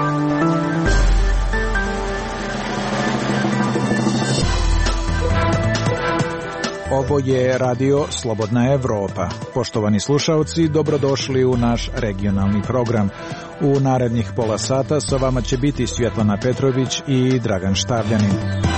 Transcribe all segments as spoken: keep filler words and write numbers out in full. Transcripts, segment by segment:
Ovo je radio Slobodna Evropa. Poštovani slušaoci, dobrodošli u naš regionalni program. U narednih pola sata sa vama će biti Svjetlana Petrović i Dragan Štavljanin.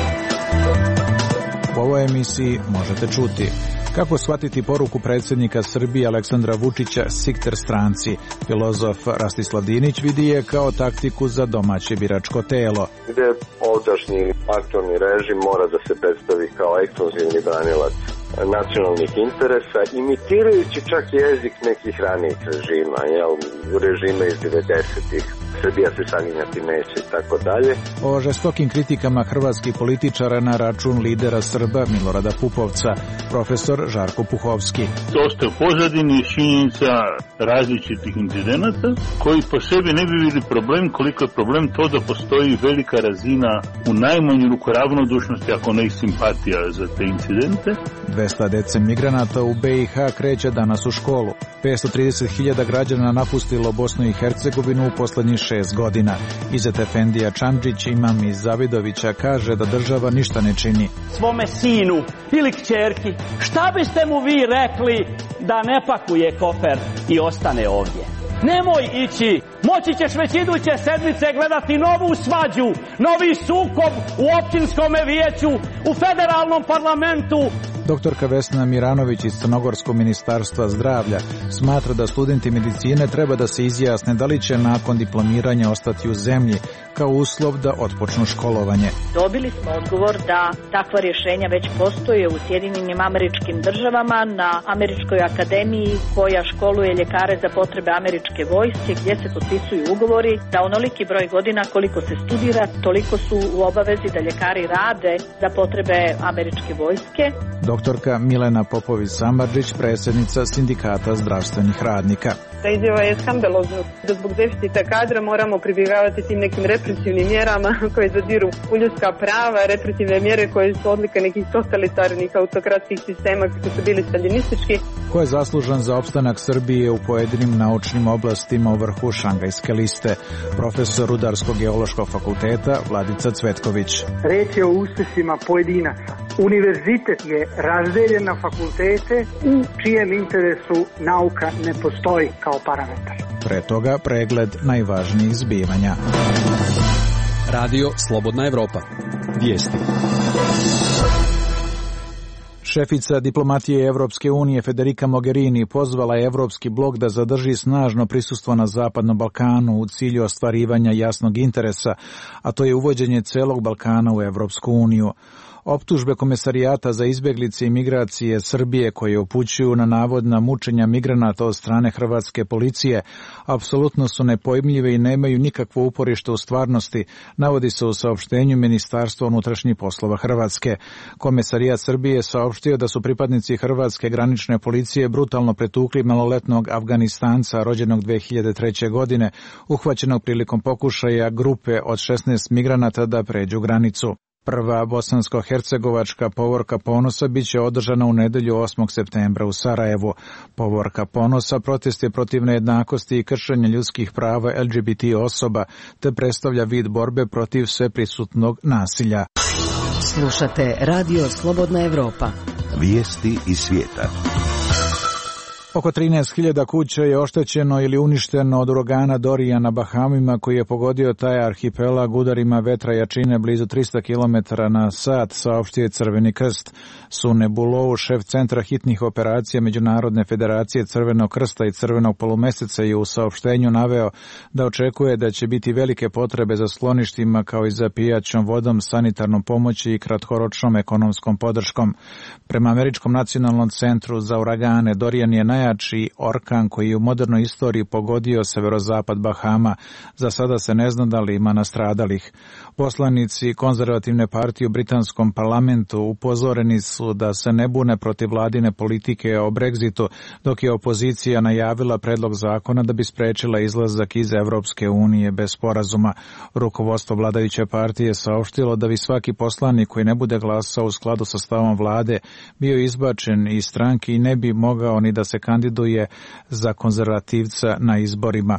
U ovoj emisiji možete čuti kako shvatiti poruku predsjednika Srbije Aleksandra Vučića Sikter stranci. Filozof Rastislav Dinić vidi je kao taktiku za domaće biračko telo. Gde ovdašnji aktualni režim mora da se predstavi kao ekskluzivni branilac nacionalnih interesa, imitirajući čak jezik nekih ranijih režima, jel, režime iz devedesetih. Srbija se saginjati neće i tako dalje. O žestokim kritikama hrvatskih političara na račun lidera Srba Milorada Pupovca, profesor Žarko Puhovski. To ste u pozadini činjenica različitih incidenata koji po sebi ne bi bili problem, koliko je problem to da postoji velika razina u najmanju ruku ravnodušnosti, ako ne i simpatija za te incidente. dvesta dece migranata u B i H kreće danas u školu. petsto trideset hiljada građana napustilo Bosnu i Hercegovinu u posljednjih šest godina. Izet Efendija Čandžić, imam iz Zavidovića, kaže da država ništa ne čini. Svome sinu ili kćerki, šta biste mu vi rekli da ne pakuje kofer i ostane ovdje? Nemoj ići, moći ćeš već iduće sedmice gledati novu svađu, novi sukob u općinskom vijeću, u federalnom parlamentu. Doktorka Vesna Miranović iz Crnogorskog ministarstva zdravlja smatra da studenti medicine treba da se izjasne da li će nakon diplomiranja ostati u zemlji kao uslov da otpočnu školovanje. Dobili smo odgovor da takva rješenja već postoje u Sjedinjenim Američkim Državama na Američkoj akademiji koja školuje ljekare za potrebe američke vojske, gdje se potpisuju ugovori da onoliki broj godina koliko se studira, toliko su u obavezi da ljekari rade za potrebe američke vojske. Doktorka Milena Popović-Samardžić, predsjednica Sindikata zdravstvenih radnika. Ta izjava je skandalozna. Da zbog deficita kadra moramo pribjegavati tim nekim represivnim mjerama koje zadiru u ljudska prava, represivne mjere koje su odlika nekih totalitarnih autokratskih sistema koji su bili staljinistički. Ko je zaslužan za opstanak Srbije u pojedinim naučnim oblastima u vrhu Šangajske liste? Profesor Rudarsko-geološkog fakulteta Vladica Cvetković. Reč je o uspjesima pojedinaca. Univerzitet je razdeljen na fakultete u čijem interesu nauka ne postoji kao parametar. Pre toga pregled najvažnijih zbivanja. Radio Slobodna Evropa. Vijesti. Šefica diplomatije Evropske unije Federica Mogherini pozvala je Evropski blok da zadrži snažno prisustvo na Zapadnom Balkanu u cilju ostvarivanja jasnog interesa, a to je uvođenje celog Balkana u Evropsku uniju. Optužbe Komesarijata za izbjeglice i migracije Srbije koje upućuju na navodna mučenja migranata od strane hrvatske policije apsolutno su nepojmljive i nemaju nikakvo uporište u stvarnosti, navodi se u saopštenju Ministarstva unutrašnjih poslova Hrvatske. Komesarijat Srbije saopštio da su pripadnici hrvatske granične policije brutalno pretukli maloletnog Afganistanca rođenog dve hiljade treće. godine, uhvaćenog prilikom pokušaja grupe od šesnaest migranata da pređu granicu. Prva bosansko-hercegovačka povorka ponosa biće održana u nedelju osmog septembra u Sarajevu. Povorka ponosa protest je protiv nejednakosti i kršenja ljudskih prava L G B T osoba, te predstavlja vid borbe protiv sveprisutnog nasilja. Slušate Radio Slobodna Evropa. Vijesti iz svijeta. Oko trinaest hiljada kuća je oštećeno ili uništeno od uragana Dorian na Bahamima koji je pogodio taj arhipelag udarima vetra jačine blizu tristo kilometara na sat, saopštio je Crveni krst. Sune Bulou, šef centra hitnih operacija Međunarodne federacije Crvenog krsta i Crvenog polumeseca, je u saopštenju naveo da očekuje da će biti velike potrebe za skloništima kao i za pijaćom vodom, sanitarnom pomoći i kratkoročnom ekonomskom podrškom. Prema Američkom nacionalnom centru za uragane, Dorian je najjači orkan koji je u modernoj istoriji pogodio severozapad Bahama. Za sada se ne zna da li ima nastradalih. Poslanici konzervativne partije u britanskom parlamentu upozoreni su da se ne bune protiv vladine politike o Brexitu, dok je opozicija najavila predlog zakona da bi sprečila izlazak iz Evropske unije bez sporazuma. Rukovodstvo vladajuće partije saopštilo da bi svaki poslanik koji ne bude glasao u skladu sa stavom vlade bio izbačen iz stranke i ne bi mogao ni da se kandiduje za konzervativca na izborima.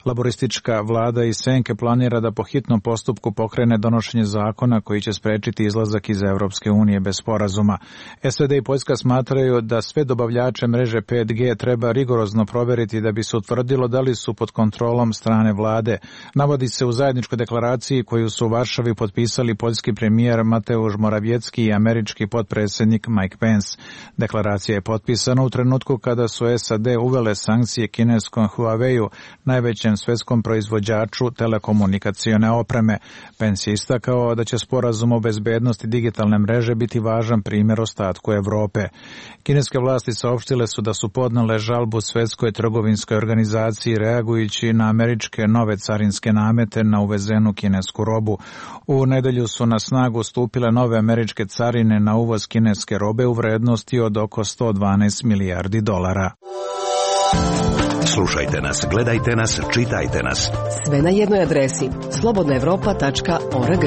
Laboristička vlada iz senke planira da po hitnom postupku pokrene donošenje zakona koji će sprečiti izlazak iz Evropske unije bez sporazuma. S V D i Poljska smatraju da sve dobavljače mreže pet G treba rigorozno proveriti da bi se utvrdilo da li su pod kontrolom strane vlade. Navodi se u zajedničkoj deklaraciji koju su u Varšavi potpisali poljski premijer Mateusz Morawiecki i američki potpredsjednik Mike Pence. Deklaracija je potpisana u trenutku kada su S A D uvele sankcije kineskom Huawei-u, najvećem svetskom proizvođaču telekomunikacione opreme. Pence je istakao da će sporazum o bezbednosti digitalne mreže biti važan primjer ostatku Evrope. Kineske vlasti saopštile su da su podnele žalbu Svetskoj trgovinskoj organizaciji reagujući na američke nove carinske namete na uvezenu kinesku robu. U nedelju su na snagu stupile nove američke carine na uvoz kineske robe u vrednosti od oko sto dvanaest milijardi dolara. Slušajte nas, gledajte nas, čitajte nas. Sve na jednoj adresi slobodna evropa tačka org.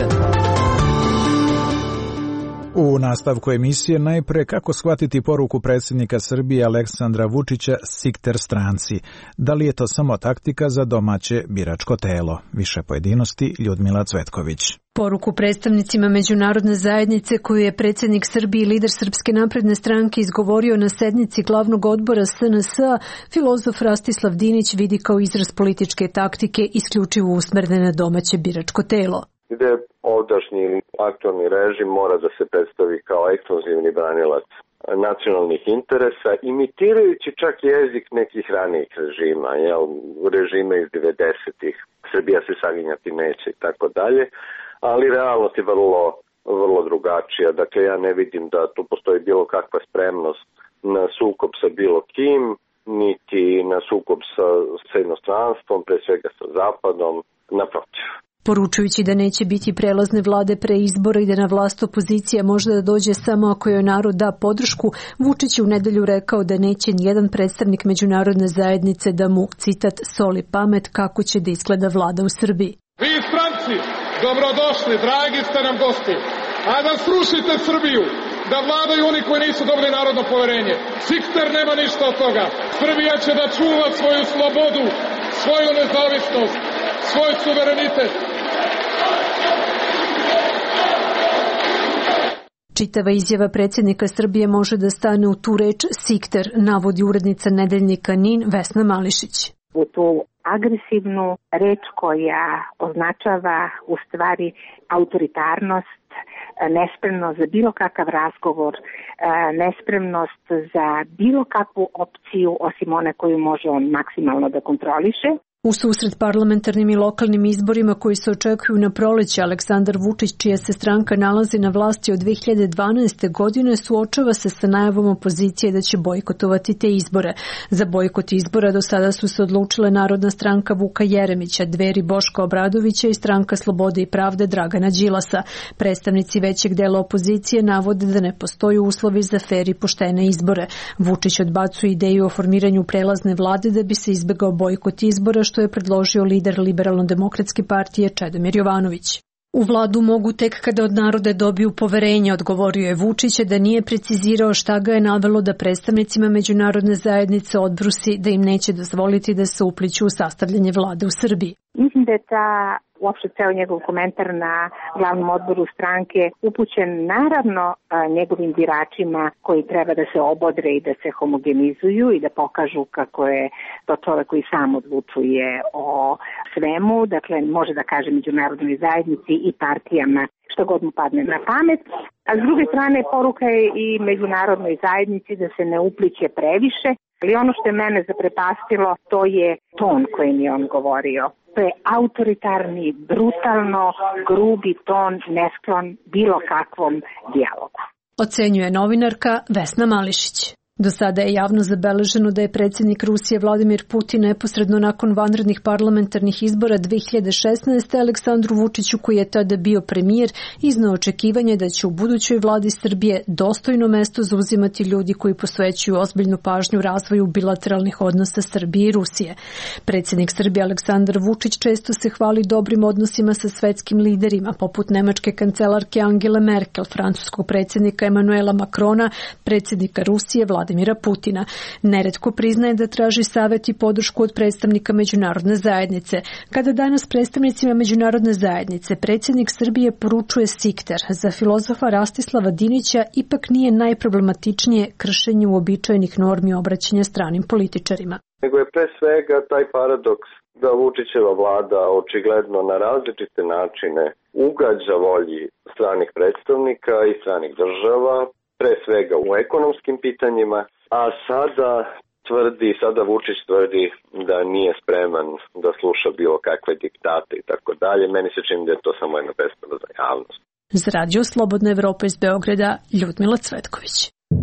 U nastavku emisije najpre kako shvatiti poruku predsjednika Srbije Aleksandra Vučića Sikter stranci. Da li je to samo taktika za domaće biračko telo? Više pojedinosti Ljudmila Cvetković. Poruku predstavnicima međunarodne zajednice koju je predsjednik Srbije i lider Srpske napredne stranke izgovorio na sednici glavnog odbora S N S-a, filozof Rastislav Dinić vidi kao izraz političke taktike isključivo usmerne na domaće biračko telo. Gde ovdašnji aktualni režim mora da se predstavi kao ekskluzivni branilac nacionalnih interesa, imitirajući čak jezik nekih ranijih režima, jel, režime iz devedesetih, Srbija se saginjati neće i tako dalje, ali realnost je vrlo, vrlo drugačija. Dakle, ja ne vidim da tu postoji bilo kakva spremnost na sukob sa bilo kim, niti na sukob sa, sa inostranstvom, pre svega sa Zapadom, naprotiv. Poručujući da neće biti prelazne vlade pre izbora i da na vlast opozicija može da dođe samo ako joj narod da podršku, Vučić je u nedelju rekao da neće nijedan predstavnik međunarodne zajednice da mu, citat, soli pamet kako će da izgleda vlada u Srbiji. Vi stranci, dobrodošli, dragi ste nam gosti, a da srušite Srbiju, da vladaju oni koji nisu dobili narodno poverenje. Sikter nema ništa od toga. Srbija će da čuva svoju slobodu, svoju nezavisnost, svoj suverenitet. Čitava izjava predsjednika Srbije može da stane u tu reč Sikter, navodi urednica nedeljnika N I N Vesna Mališić. U tu agresivnu reč koja označava u stvari autoritarnost, nespremnost za bilo kakav razgovor, nespremnost za bilo kakvu opciju osim one koju može on maksimalno da kontroliše. U susret parlamentarnim i lokalnim izborima koji se očekuju na proleće, Aleksandar Vučić, čija se stranka nalazi na vlasti od dve hiljade dvanaeste. godine, suočava se sa najavom opozicije da će bojkotovati te izbore. Za bojkot izbora do sada su se odlučile Narodna stranka Vuka Jeremića, Dveri Boška Obradovića i Stranka Slobode i pravde Dragana Đilasa. Predstavnici većeg dela opozicije navode da ne postoji uslovi za fer i poštene izbore. Vučić odbacuje ideju o formiranju prelazne vlade da bi se izbegao bojkot izbora, što je predložio lider Liberalno-demokratske partije Čedomir Jovanović. U vladu mogu tek kada od naroda dobiju poverenje, odgovorio je Vučić, da nije precizirao šta ga je navelo da predstavnicima međunarodne zajednice odbrusi da im neće dozvoliti da se upliću u sastavljanje vlade u Srbiji. Mislim da je ta uopšte ceo njegov komentar na glavnom odboru stranke upućen naravno njegovim biračima koji treba da se obodre i da se homogenizuju i da pokažu kako je to čovek koji sam odlučuje o svemu, dakle može da kaže međunarodnoj zajednici i partijama što god mu padne na pamet. A s druge strane poruka je i međunarodnoj zajednici da se ne upliće previše, ali ono što je mene zaprepastilo to je ton kojim je on govorio. To je autoritarni, brutalno, grubi ton, nesklon bilo kakvom dijalogu. Ocenjuje novinarka Vesna Mališić. Do sada je javno zabeleženo da je predsjednik Rusije Vladimir Putin neposredno nakon vanrednih parlamentarnih izbora dve hiljade šesnaeste. Aleksandru Vučiću, koji je tada bio premijer, izneo očekivanje da će u budućoj vladi Srbije dostojno mesto zauzimati ljudi koji posvećuju ozbiljnu pažnju razvoju bilateralnih odnosa Srbije i Rusije. Predsjednik Srbije Aleksandar Vučić često se hvali dobrim odnosima sa svetskim liderima, poput nemačke kancelarke Angele Merkel, francuskog predsjednika Emanuela Macrona, predsjednika Rusije Vladimira Vladimira Putina. Neretko priznaje da traži savjet i podršku od predstavnika međunarodne zajednice. Kada danas predstavnicima međunarodne zajednice predsjednik Srbije poručuje sikter, za filozofa Rastislava Dinića ipak nije najproblematičnije kršenje uobičajenih normi obraćanja stranim političarima. Nego je pre svega taj paradoks da Vučićeva vlada očigledno na različite načine ugađa volji stranih predstavnika i stranih država, pre svega u ekonomskim pitanjima, a sada tvrdi, sada Vučić tvrdi da nije spreman da sluša bilo kakve diktate i tako dalje. Meni se čini da je to samo jedna predstava za javnost. Za radio Slobodna Evropa iz Beograda, Ljudmila Cvetković.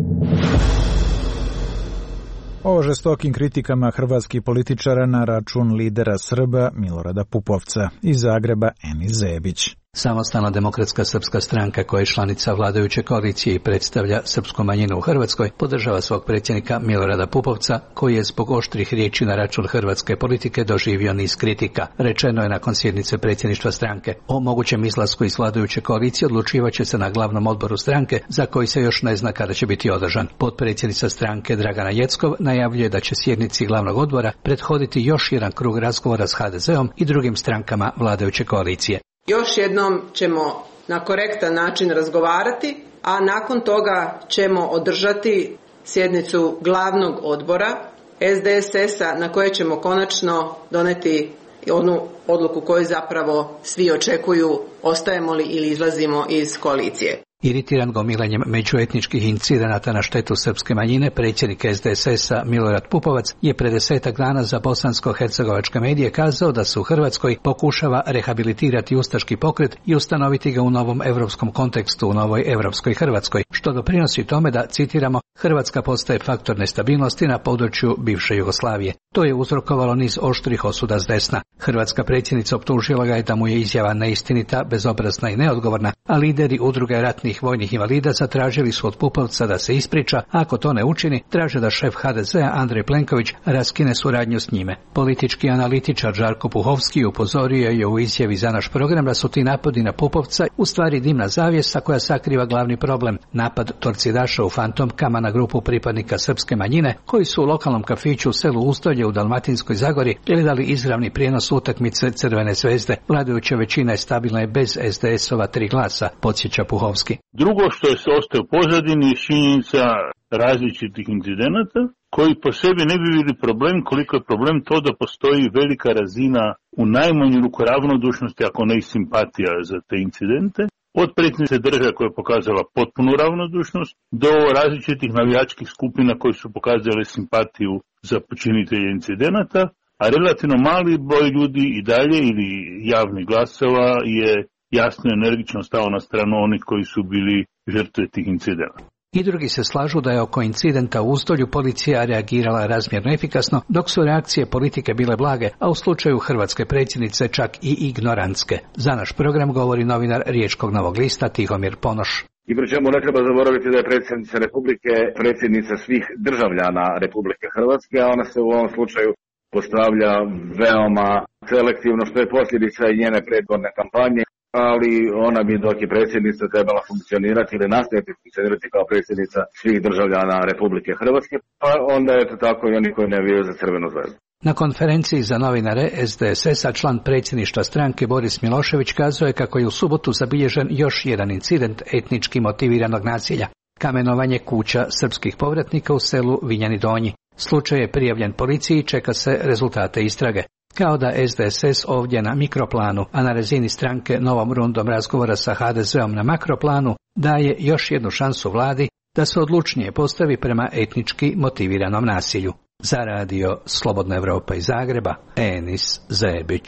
O žestokim kritikama hrvatskih političara na račun lidera Srba Milorada Pupovca. Iz Zagreba Eni Zebić. Samostalna demokratska srpska stranka koja je članica vladajuće koalicije i predstavlja srpsku manjinu u Hrvatskoj podržava svog predsjednika Milorada Pupovca koji je zbog oštrih riječi na račun hrvatske politike doživio niz kritika. Rečeno je nakon sjednice predsjedništva stranke. O mogućem izlasku iz vladajuće koalicije odlučivaće se na glavnom odboru stranke za koji se još ne zna kada će biti održan. Potpredsjednica stranke Dragana Jeckov najavljuje da će sjednici glavnog odbora prethoditi još jedan krug razgovora s ha de zeom i drugim strankama vladajuće koalicije. Još jednom ćemo na korektan način razgovarati, a nakon toga ćemo održati sjednicu glavnog odbora es de es es-a na kojoj ćemo konačno doneti onu odluku koju zapravo svi očekuju, ostajemo li ili izlazimo iz koalicije. Iritiran gomilanjem međuetničkih incidenata na štetu srpske manjine, predsjednik es de es es-a Milorad Pupovac je pred desetak dana za bosansko-hercegovačke medije kazao da se u Hrvatskoj pokušava rehabilitirati ustaški pokret i ustanoviti ga u novom europskom kontekstu, u novoj europskoj Hrvatskoj, što doprinosi tome da, citiramo, Hrvatska postaje faktor nestabilnosti na području bivše Jugoslavije. To je uzrokovalo niz oštrih osuda s desna. Hrvatska predsjednica optužila ga je da mu je izjava neistinita, bezobrazna i neodgovorna, a lideri udruge ratnih vojnih invalida zatražili su od Pupovca da se ispriča, a ako to ne učini, traže da šef ha de zea Andrej Plenković raskine suradnju s njime. Politički analitičar Žarko Puhovski upozorio je u izjavi za naš program da su ti napadi na Pupovca u stvari dimna zavjesa koja sakriva glavni problem, napad torcidaša u fantomkama na grupu pripadnika srpske manjine koji su u lokalnom kafiću u selu Ustolje u Dalmatinskoj Zagori gledali izravni prijenos utakmice Crvene zvezde. Vladajuća većina je stabilna je bez es de es-ova tri glasa, podsjeća Puhovski. Drugo što je se ostaje u pozadini je činjenica različitih incidenata koji po sebi ne bi bili problem koliko je problem to da postoji velika razina u najmanju ruku ravnodušnosti, ako ne i simpatija za te incidente. Od predsjednice države koja je pokazala potpunu ravnodušnost do različitih navijačkih skupina koji su pokazali simpatiju za počinitelje incidenata, a relativno mali broj ljudi i dalje ili javnih glasova je jasno i energično stao na stranu onih koji su bili žrtve tih incidenata. I drugi se slažu da je oko incidenta u Ustolju policija reagirala razmjerno efikasno, dok su reakcije politike bile blage, a u slučaju hrvatske predsjednice čak i ignorantske. Za naš program govori novinar Riječkog Novog lista Tihomir Ponoš. I pri čemu ne treba zaboraviti da je predsjednica Republike predsjednica svih državljana Republike Hrvatske, a ona se u ovom slučaju postavlja veoma selektivno, što je posljedica i njene predborne kampanje, ali ona bi dok je predsjednica trebala funkcionirati ili nastaviti funkcionirati kao predsjednica svih državljana Republike Hrvatske, pa onda je to tako i oni koji ne navijaju za Crvenu zvezdu. Na konferenciji za novinare es de es es-a član predsjedništva stranke Boris Milošević kazao je kako je u subotu zabilježen još jedan incident etnički motiviranog nasilja. Kamenovanje kuća srpskih povratnika u selu Vinjani Donji. Slučaj je prijavljen policiji i čeka se rezultate istrage. Kao da es de es es ovdje na mikroplanu, a na razini stranke novom rundom razgovora sa ha de zeom na makroplanu, daje još jednu šansu vladi da se odlučnije postavi prema etnički motiviranom nasilju. Za radio Slobodna Evropa iz Zagreba, Enis Zebić.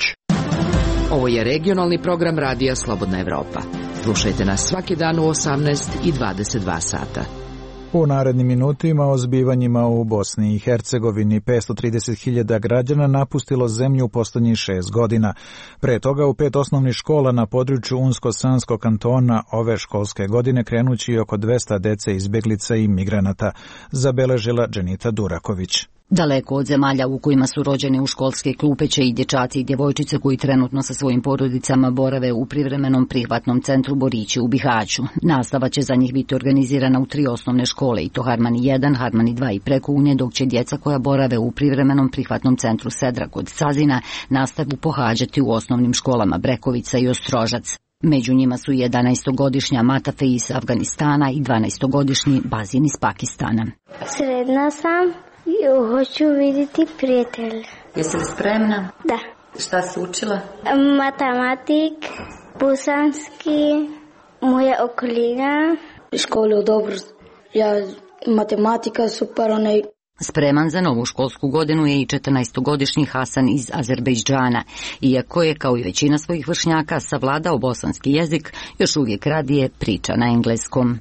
Ovo je regionalni program radija Slobodna Evropa. Slušajte nas svaki dan u osamnaest i dvadeset dva sata. U narednim minutima o zbivanjima u Bosni i Hercegovini petsto trideset hiljada građana napustilo zemlju u posljednjih šest godina. Pre toga u pet osnovnih škola na području Unsko-Sanskog kantona ove školske godine krenući oko dvesta dece izbjeglica i migranata, zabeležila Dženita Duraković. Daleko od zemalja u kojima su rođene u školske klupe će i dječaci i djevojčice koji trenutno sa svojim porodicama borave u privremenom prihvatnom centru Borići u Bihaću. Nastava će za njih biti organizirana u tri osnovne škole, i to Harmani jedan, Harmani dva i Prekunje, dok će djeca koja borave u privremenom prihvatnom centru Sedra kod Cazina nastavu pohađati u osnovnim školama Brekovica i Ostrožac. Među njima su jedanaestogodišnja Matafe iz Afganistana i dvanaestogodišnji Bazin iz Pakistana. Sredna sam. Hoću vidjeti prijatelj. Jesi li spremna? Da. Šta si učila? Matematik, bosanski, moja okolina. Školu dobro. Ja matematika super, onaj. Spreman za novu školsku godinu je i četrnaestogodišnji Hasan iz Azerbejdžana. Iako je, kao i većina svojih vršnjaka, savladao bosanski jezik, još uvijek radije priča na engleskom.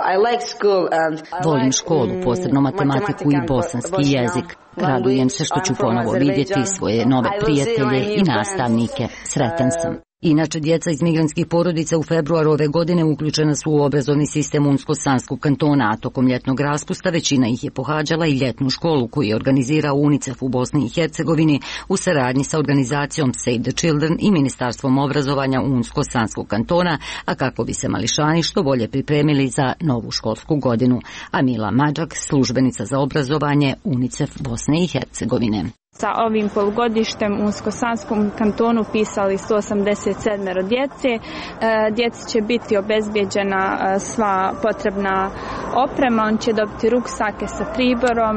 Volim školu, posebno matematiku i bosanski jezik. Radujem se što ću ponovo vidjeti svoje nove prijatelje i nastavnike. Sretan sam. Inače, djeca iz migrantskih porodica u februaru ove godine uključena su u obrazovni sistem Unsko-Sanskog kantona, a tokom ljetnog raspusta većina ih je pohađala i ljetnu školu koju je organizirao UNICEF u Bosni i Hercegovini u saradnji sa organizacijom Save the Children i Ministarstvom obrazovanja Unsko-Sanskog kantona, a kako bi se mališani što bolje pripremili za novu školsku godinu. Amila Mađak, službenica za obrazovanje UNICEF Bosne i Hercegovine. Sa ovim polugodištem u Unsko-Sanskom kantonu pisali sto osamdeset sedam djece. Djeci će biti obezbijeđena sva potrebna oprema, on će dobiti ruksake sa priborom,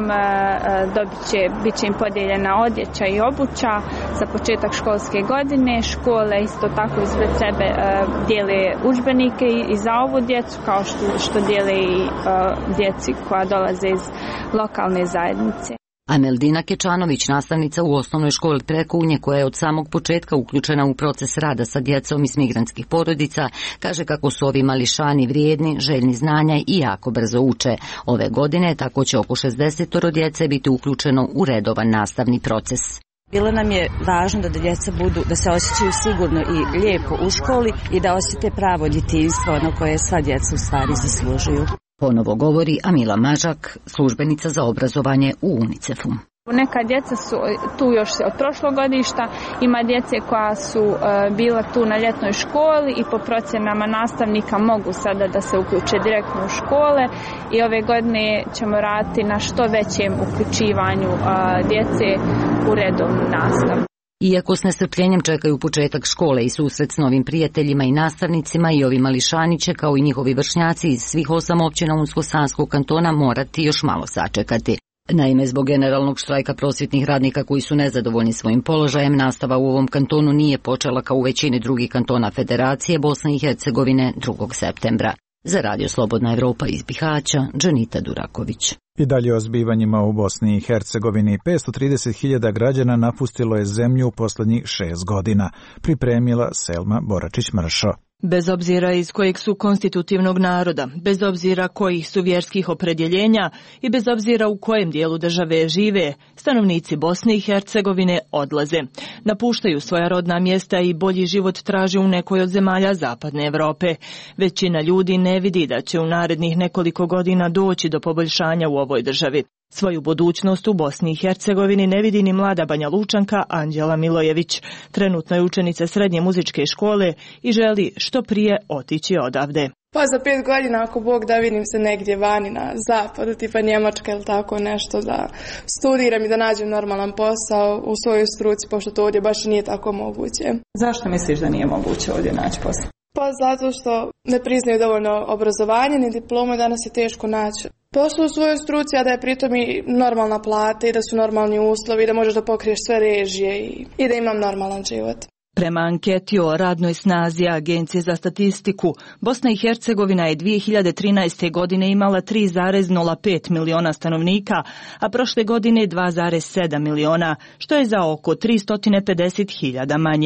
dobit će, bit će im podijeljena odjeća i obuća za početak školske godine. Škole isto tako ispred sebe dijele udžbenike i za ovu djecu, kao što, što dijele i djeci koja dolaze iz lokalne zajednice. Ameldina Kečanović, nastavnica u osnovnoj školi Prekunje, koja je od samog početka uključena u proces rada sa djecom iz migrantskih porodica, kaže kako su ovi mališani vrijedni, željni znanja i jako brzo uče. Ove godine tako će oko šezdeset djece biti uključeno u redovan nastavni proces. Bilo nam je važno da djeca budu, da se osjećaju sigurno i lijepo u školi i da osjete pravo djetinjstvo, ono koje sva djeca u stvari zaslužuju. Ponovo govori Amila Mažak, službenica za obrazovanje u UNICEF-u. Neka djeca su tu još od prošlog godišta, ima djece koja su uh, bila tu na ljetnoj školi i po procjenama nastavnika mogu sada da se uključe direktno u škole i ove godine ćemo raditi na što većem uključivanju uh, djece u redovnu nastavu. Iako s nestrpljenjem čekaju početak škole i susret s novim prijateljima i nastavnicima, i ovi mališani će, kao i njihovi vršnjaci iz svih osam općina Unsko-Sanskog kantona, morati još malo sačekati. Naime, zbog generalnog štrajka prosvjetnih radnika koji su nezadovoljni svojim položajem, nastava u ovom kantonu nije počela kao u većini drugih kantona Federacije Bosne i Hercegovine drugog septembra. Za Radio Slobodna Evropa iz Bihaća, Džanita Duraković. I dalje o zbivanjima u Bosni i Hercegovini. petsto trideset hiljada građana napustilo je zemlju u posljednjih šest godina, pripremila Selma Boračić-Mršo. Bez obzira iz kojeg su konstitutivnog naroda, bez obzira kojih su vjerskih opredjeljenja i bez obzira u kojem dijelu države žive, stanovnici Bosne i Hercegovine odlaze. Napuštaju svoja rodna mjesta i bolji život traže u nekoj od zemalja Zapadne Europe. Većina ljudi ne vidi da će u narednih nekoliko godina doći do poboljšanja u ovoj državi. Svoju budućnost u Bosni i Hercegovini ne vidi ni mlada Banja Lučanka Anđela Milojević. Trenutno je učenica srednje muzičke škole i želi što prije otići odavde. Pa za pet godina, ako Bog da, vidim se negdje vani na zapadu, tipa Njemačka ili tako nešto, da studiram i da nađem normalan posao u svojoj struci, pošto to ovdje baš nije tako moguće. Zašto misliš da nije moguće ovdje naći posao? Pa zato što ne priznaju dovoljno obrazovanje, ni diplome, danas je teško naći posao u svojoj struci, a da je pritom i normalna plata i da su normalni uslovi, da možeš da pokriješ sve režije i, i da imam normalan život. Prema anketi o radnoj snazi Agencije za statistiku, Bosna i Hercegovina je dvije hiljade trinaeste. godine imala tri zarez nula pet miliona stanovnika, a prošle godine dva zarez sedam miliona, što je za oko tristo pedeset hiljada manje.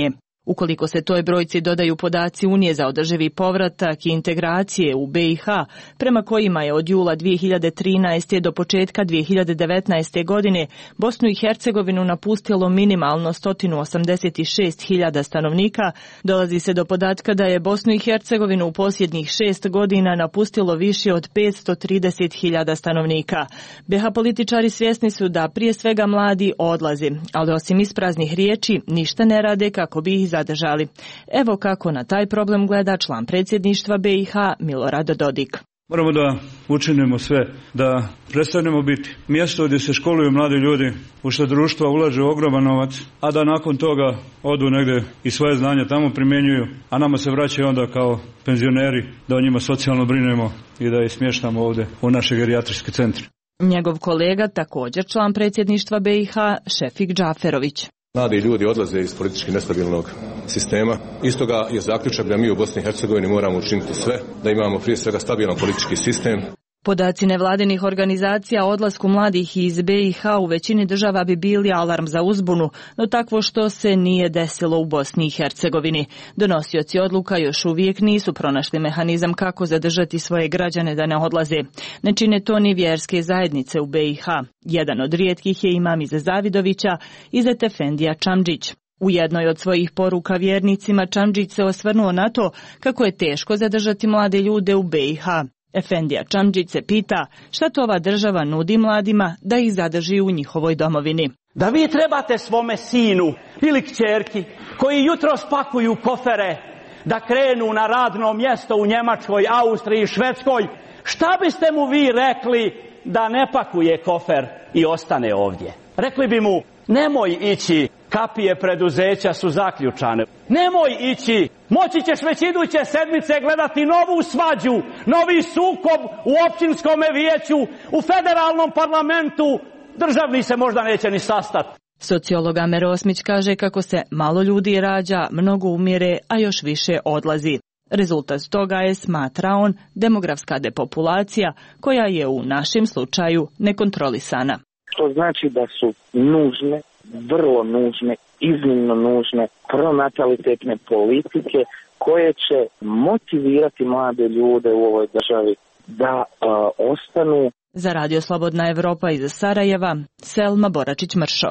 Ukoliko se toj brojci dodaju podaci Unije za održivi povratak i integracije u B i H, prema kojima je od jula dvije hiljade trinaeste. do početka dvije hiljade devetnaeste. godine Bosnu i Hercegovinu napustilo minimalno sto osamdeset šest hiljada stanovnika, dolazi se do podatka da je Bosnu i Hercegovinu u posljednjih šest godina napustilo više od petsto trideset hiljada stanovnika. B H političari svjesni su da prije svega mladi odlazi, ali osim ispraznih riječi ništa ne rade kako bi ih zadržali. Evo kako na taj problem gleda član predsjedništva B i H Milorad Dodik. Moramo da učinimo sve, da prestanemo biti mjesto gdje se školuju mladi ljudi, u što društva ulaže ogroman novac, a da nakon toga odu negdje i svoje znanje tamo primjenjuju, a nama se vraćaju onda kao penzioneri da o njima socijalno brinemo i da ih smještamo ovdje u naše gerijatrijske centre. Njegov kolega, također član predsjedništva B i H, Šefik Džaferović. Mladi ljudi odlaze iz politički nestabilnog sistema. Istoga je zaključak da mi u Bosni i Hercegovini moramo učiniti sve, da imamo prije svega stabilan politički sistem. Podaci nevladinih organizacija o odlasku mladih iz B i H u većini država bi bili alarm za uzbunu, no takvo što se nije desilo u Bosni i Hercegovini. Donosioci odluka još uvijek nisu pronašli mehanizam kako zadržati svoje građane da ne odlaze. Ne čine to ni vjerske zajednice u B i H. Jedan od rijetkih je imam Ize Zavidovića, Izet Efendija Čamdžić. U jednoj od svojih poruka vjernicima Čamdžić se osvrnuo na to kako je teško zadržati mlade ljude u B i H. Efendija Čamdžić se pita šta to ova država nudi mladima da ih zadrži u njihovoj domovini. Da vi trebate svome sinu ili kćerki koji jutro spakuju kofere da krenu na radno mjesto u Njemačkoj, Austriji, Švedskoj, šta biste mu vi rekli da ne pakuje kofer i ostane ovdje? Rekli bi mu, nemoj ići, kapije preduzeća su zaključane. Nemoj ići, moći ćeš već iduće sedmice gledati novu svađu, novi sukob u općinskom vijeću, u federalnom parlamentu, državni se možda neće ni sastati. Sociolog Amer Osmić kaže kako se malo ljudi rađa, mnogo umire, a još više odlazi. Rezultat toga je, smatra on, demografska depopulacija koja je u našem slučaju nekontrolisana. To znači da su nužne, vrlo nužne, iznimno nužne pronatalitetne politike koje će motivirati mlade ljude u ovoj državi da uh, ostanu. Za Radio Slobodna Evropa iz Sarajeva, Selma Boračić-Mršo.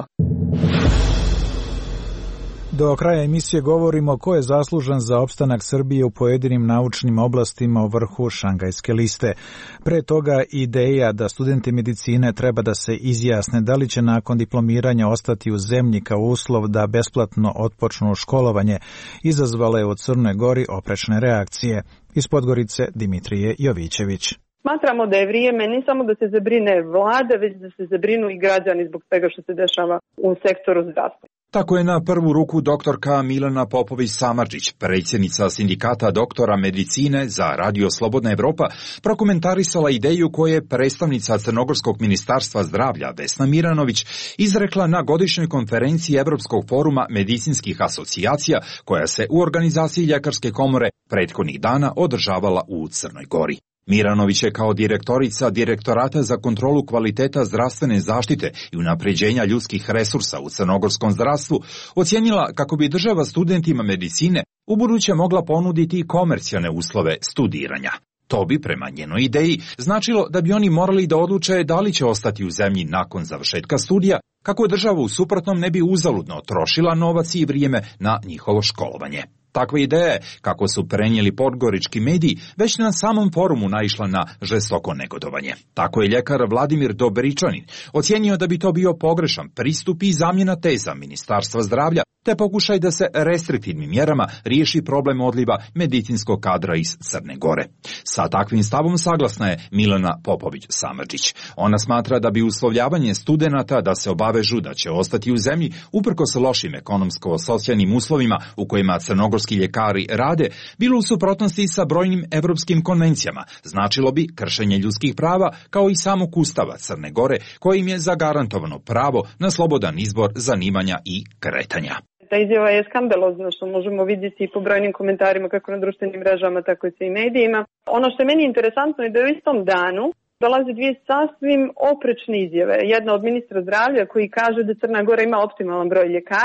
Do kraja emisije govorimo ko je zaslužan za opstanak Srbije u pojedinim naučnim oblastima u vrhu Šangajske liste. Pre toga ideja da studenti medicine treba da se izjasne da li će nakon diplomiranja ostati u zemlji kao uslov da besplatno otpočnu školovanje izazvala je u Crnoj Gori oprečne reakcije. Iz Podgorice Dimitrije Jovićević. Smatramo da je vrijeme ne samo da se zabrine vlada, već da se zabrinu i građani zbog svega što se dešava u sektoru zdravstva. Tako je na prvu ruku doktorka Milena Popović-Samardžić, predsjednica sindikata doktora medicine za Radio Slobodna Evropa, prokomentarisala ideju koju je predstavnica Crnogorskog ministarstva zdravlja Vesna Miranović izrekla na godišnjoj konferenciji Evropskog foruma medicinskih asocijacija koja se u organizaciji Ljekarske komore prethodnih dana održavala u Crnoj Gori. Miranović je kao direktorica Direktorata za kontrolu kvaliteta zdravstvene zaštite i unapređenja ljudskih resursa u crnogorskom zdravstvu ocijenila kako bi država studentima medicine ubuduće mogla ponuditi komercijalne uslove studiranja. To bi, prema njenoj ideji, značilo da bi oni morali da odluče da li će ostati u zemlji nakon završetka studija, kako država u suprotnom ne bi uzaludno trošila novac i vrijeme na njihovo školovanje. Takva ideja je, kako su prenijeli podgorički mediji, već na samom forumu naišla na žestoko negodovanje. Tako je ljekar Vladimir Dobričanin ocijenio da bi to bio pogrešan pristup i zamjena teza Ministarstva zdravlja, te pokušaj da se restriktivnim mjerama riješi problem odliva medicinskog kadra iz Crne Gore. Sa takvim stavom saglasna je Milena Popović-Samardžić. Ona smatra da bi uslovljavanje studenata da se obavežu da će ostati u zemlji uprkos lošim ekonomsko-socijalnim uslovima u kojima crnogorski ljekari rade, bilo u suprotnosti sa brojnim evropskim konvencijama. Značilo bi kršenje ljudskih prava kao i samog Ustava Crne Gore, kojim je zagarantovano pravo na slobodan izbor zanimanja i kretanja. Ta izjava je skandalozna, što možemo vidjeti i po brojnim komentarima kako na društvenim mrežama, tako i i medijima. Ono što je meni interesantno je da u istom danu dolaze dvije sasvim oprečne izjave. Jedna od ministra zdravlja koji kaže da Crna Gora ima optimalan broj ljekara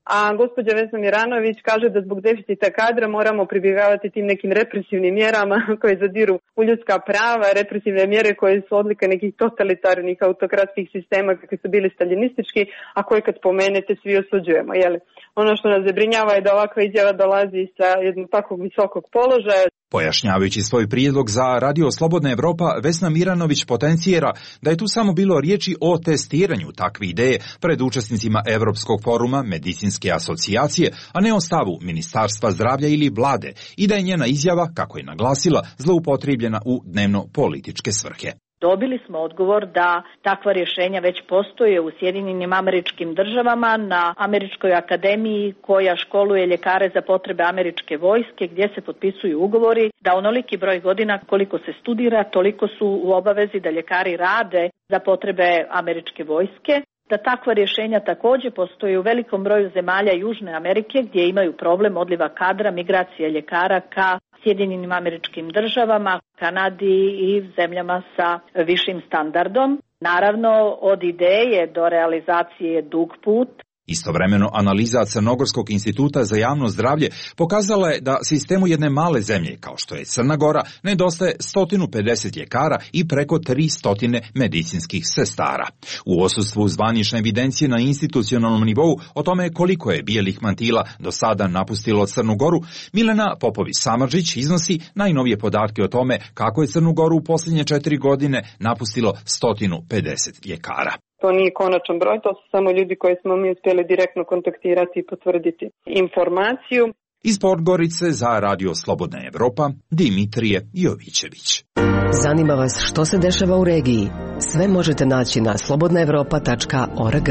a gospođa Vesna Miranović kaže da zbog deficita kadra moramo pribjegavati tim nekim represivnim mjerama koje zadiru u ljudska prava, represivne mjere koje su odlika nekih totalitarnih autokratskih sistema kakvi su bili staljinistički, a koje kad spomenete svi osuđujemo. Jeli? Ono što nas zabrinjava je da ovakva izjava dolazi sa jednog takvog visokog položaja. Pojašnjavajući svoj prijedlog za Radio Slobodna Evropa, Vesna Miranović potencijera da je tu samo bilo riječi o testiranju takve ideje pred učesnicima Evropskog foruma Medicinske asocijacije, a ne o stavu Ministarstva zdravlja ili vlade, i da je njena izjava, kako je naglasila, zloupotrijebljena u dnevno-političke svrhe. Dobili smo odgovor da takva rješenja već postoje u Sjedinjenim Američkim Državama na Američkoj akademiji koja školuje ljekare za potrebe američke vojske, gdje se potpisuju ugovori da onoliki broj godina koliko se studira, toliko su u obavezi da ljekari rade za potrebe američke vojske. Da takva rješenja također postoje u velikom broju zemalja Južne Amerike gdje imaju problem odliva kadra, migracije ljekara ka Sjedinjenim Američkim Državama, Kanadi i zemljama sa višim standardom. Naravno, od ideje do realizacije je dug put. Istovremeno, analiza Crnogorskog instituta za javno zdravlje pokazala je da sistemu jedne male zemlje, kao što je Crna Gora, nedostaje sto pedeset ljekara i preko tristo medicinskih sestara. U odsustvu zvanične evidencije na institucionalnom nivou o tome koliko je bijelih mantila do sada napustilo Crnu Goru, Milena Popović-Samardžić iznosi najnovije podatke o tome kako je Crnu Goru u posljednje četiri godine napustilo sto pedeset ljekara. To nije konačan broj, to su samo ljudi koji smo mi uspjeli direktno kontaktirati i potvrditi informaciju. Iz Podgorice za Radio Slobodna Evropa, Dimitrije Jovićević. Zanima vas što se dešava u regiji? Sve možete naći na slobodna evropa tačka org.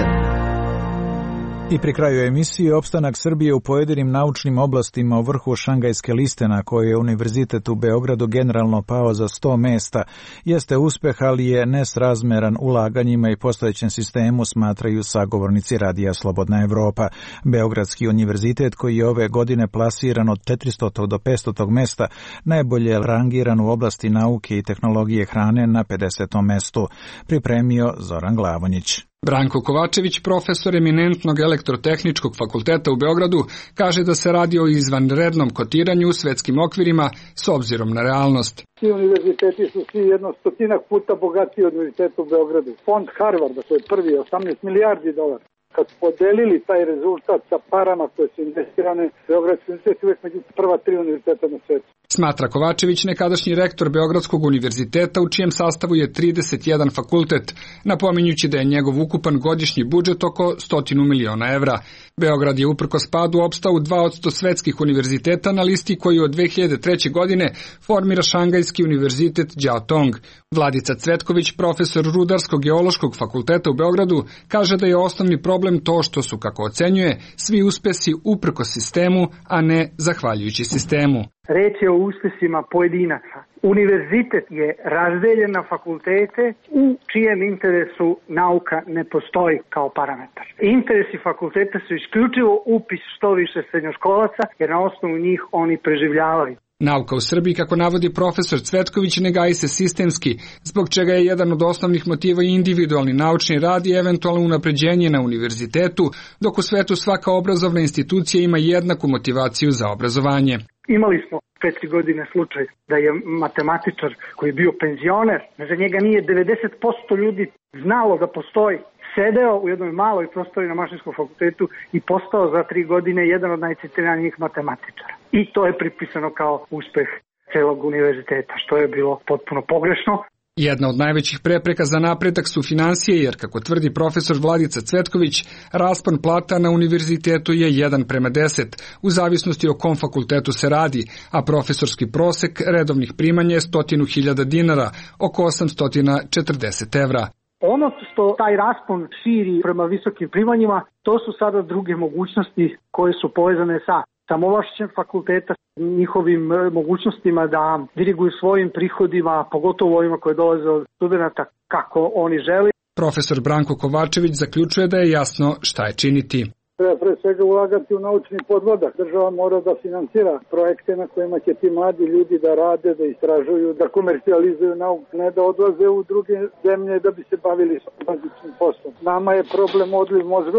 I pri kraju emisije opstanak Srbije u pojedinim naučnim oblastima u vrhu Šangajske liste na kojoj je Univerzitet u Beogradu generalno pao za sto mesta jeste uspeh, ali je nesrazmeran ulaganjima i postojećem sistemu, smatraju sagovornici Radija Slobodna Evropa. Beogradski univerzitet, koji je ove godine plasiran od četiristo do petsto mesta, najbolje rangiran u oblasti nauke i tehnologije hrane na pedesetom mestu, pripremio Zoran Glavonjić. Branko Kovačević, profesor eminentnog elektrotehničkog fakulteta u Beogradu, kaže da se radi o izvanrednom kotiranju u svetskim okvirima s obzirom na realnost. Svi univerziteti su svi jedno stotinak puta bogatiji od univerziteta u Beogradu. Fond Harvarda, to je prvi, osamnaest milijardi dolara. Kad podelili taj rezultat sa parama koje su investirane, Beogradski univerzitet je uvijek među prva tri univerziteta na svijetu. Smatra Kovačević, nekadašnji rektor Beogradskog univerziteta, u čijem sastavu je trideset jedan fakultet, napominjući da je njegov ukupan godišnji budžet oko stotinu miliona evra. Beograd je uprkos padu opstao u dva od sto svetskih univerziteta na listi koju od dve hiljade treće. godine formira Šangajski univerzitet Đao Tong. Vladica Cvetković, profesor Rudarsko-geološkog fakulteta u Beogradu, kaže da je osnovni problem to što su, kako ocenjuje, svi uspesi uprkos sistemu, a ne zahvaljujući sistemu. Reč je o uspesima pojedinaca. Univerzitet je razdeljen na fakultete u čijem interesu nauka ne postoji kao parametar. Interesi fakulteta su isključivo upis što više srednjoškolaca, jer na osnovu njih oni preživljavaju. Nauka u Srbiji, kako navodi profesor Cvetković, ne gaji se sistemski, zbog čega je jedan od osnovnih motiva i individualni naučni rad i eventualno unapređenje na univerzitetu, dok u svetu svaka obrazovna institucija ima jednaku motivaciju za obrazovanje. Imali smo četiri godine slučaj da je matematičar koji je bio penzioner, za njega nije devedeset posto ljudi znalo da postoji, sedeo u jednoj maloj prostori na Mašinskom fakultetu i postao za tri godine jedan od najcitiranijih matematičara. I to je pripisano kao uspeh celog univerziteta, što je bilo potpuno pogrešno. Jedna od najvećih prepreka za napredak su finansije, jer, kako tvrdi profesor Vladica Cvetković, raspon plata na univerzitetu je jedan prema deset, u zavisnosti o kom fakultetu se radi, a profesorski prosek redovnih primanja je stotinu hiljada dinara, oko osamsto četrdeset evra. Ono što taj raspon širi prema visokim primanjima, to su sada druge mogućnosti koje su povezane sa samovlašćem fakulteta, njihovim mogućnostima da diriguju svojim prihodima, pogotovo ovima koje dolaze od studenta, kako oni žele. Profesor Branko Kovačević zaključuje da je jasno šta je činiti. Treba pre svega ulagati u naučni podmladak. Država mora da finansira projekte na kojima će ti mladi ljudi da rade, da istražuju, da komercijalizuju nauku, ne da odlaze u druge zemlje da bi se bavili s bazičnim poslom. Nama je problem odliv mozgova.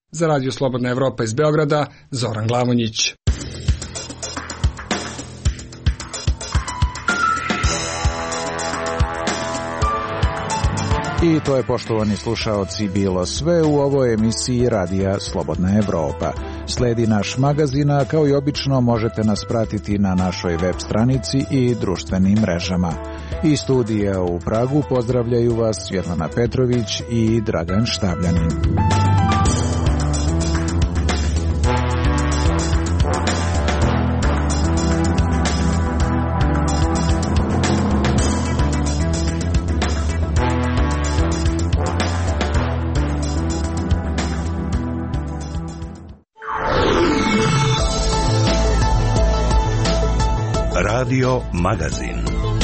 Za Radio Slobodna Evropa iz Beograda, Zoran Glavonjić. I to je, poštovani slušaoci, bilo sve u ovoj emisiji Radija Slobodna Evropa. Sledi naš magazin, a kao i obično možete nas pratiti na našoj web stranici i društvenim mrežama. Iz studija u Pragu pozdravljaju vas Svjetlana Petrović i Dragan Štavljanin. Radio Magazin.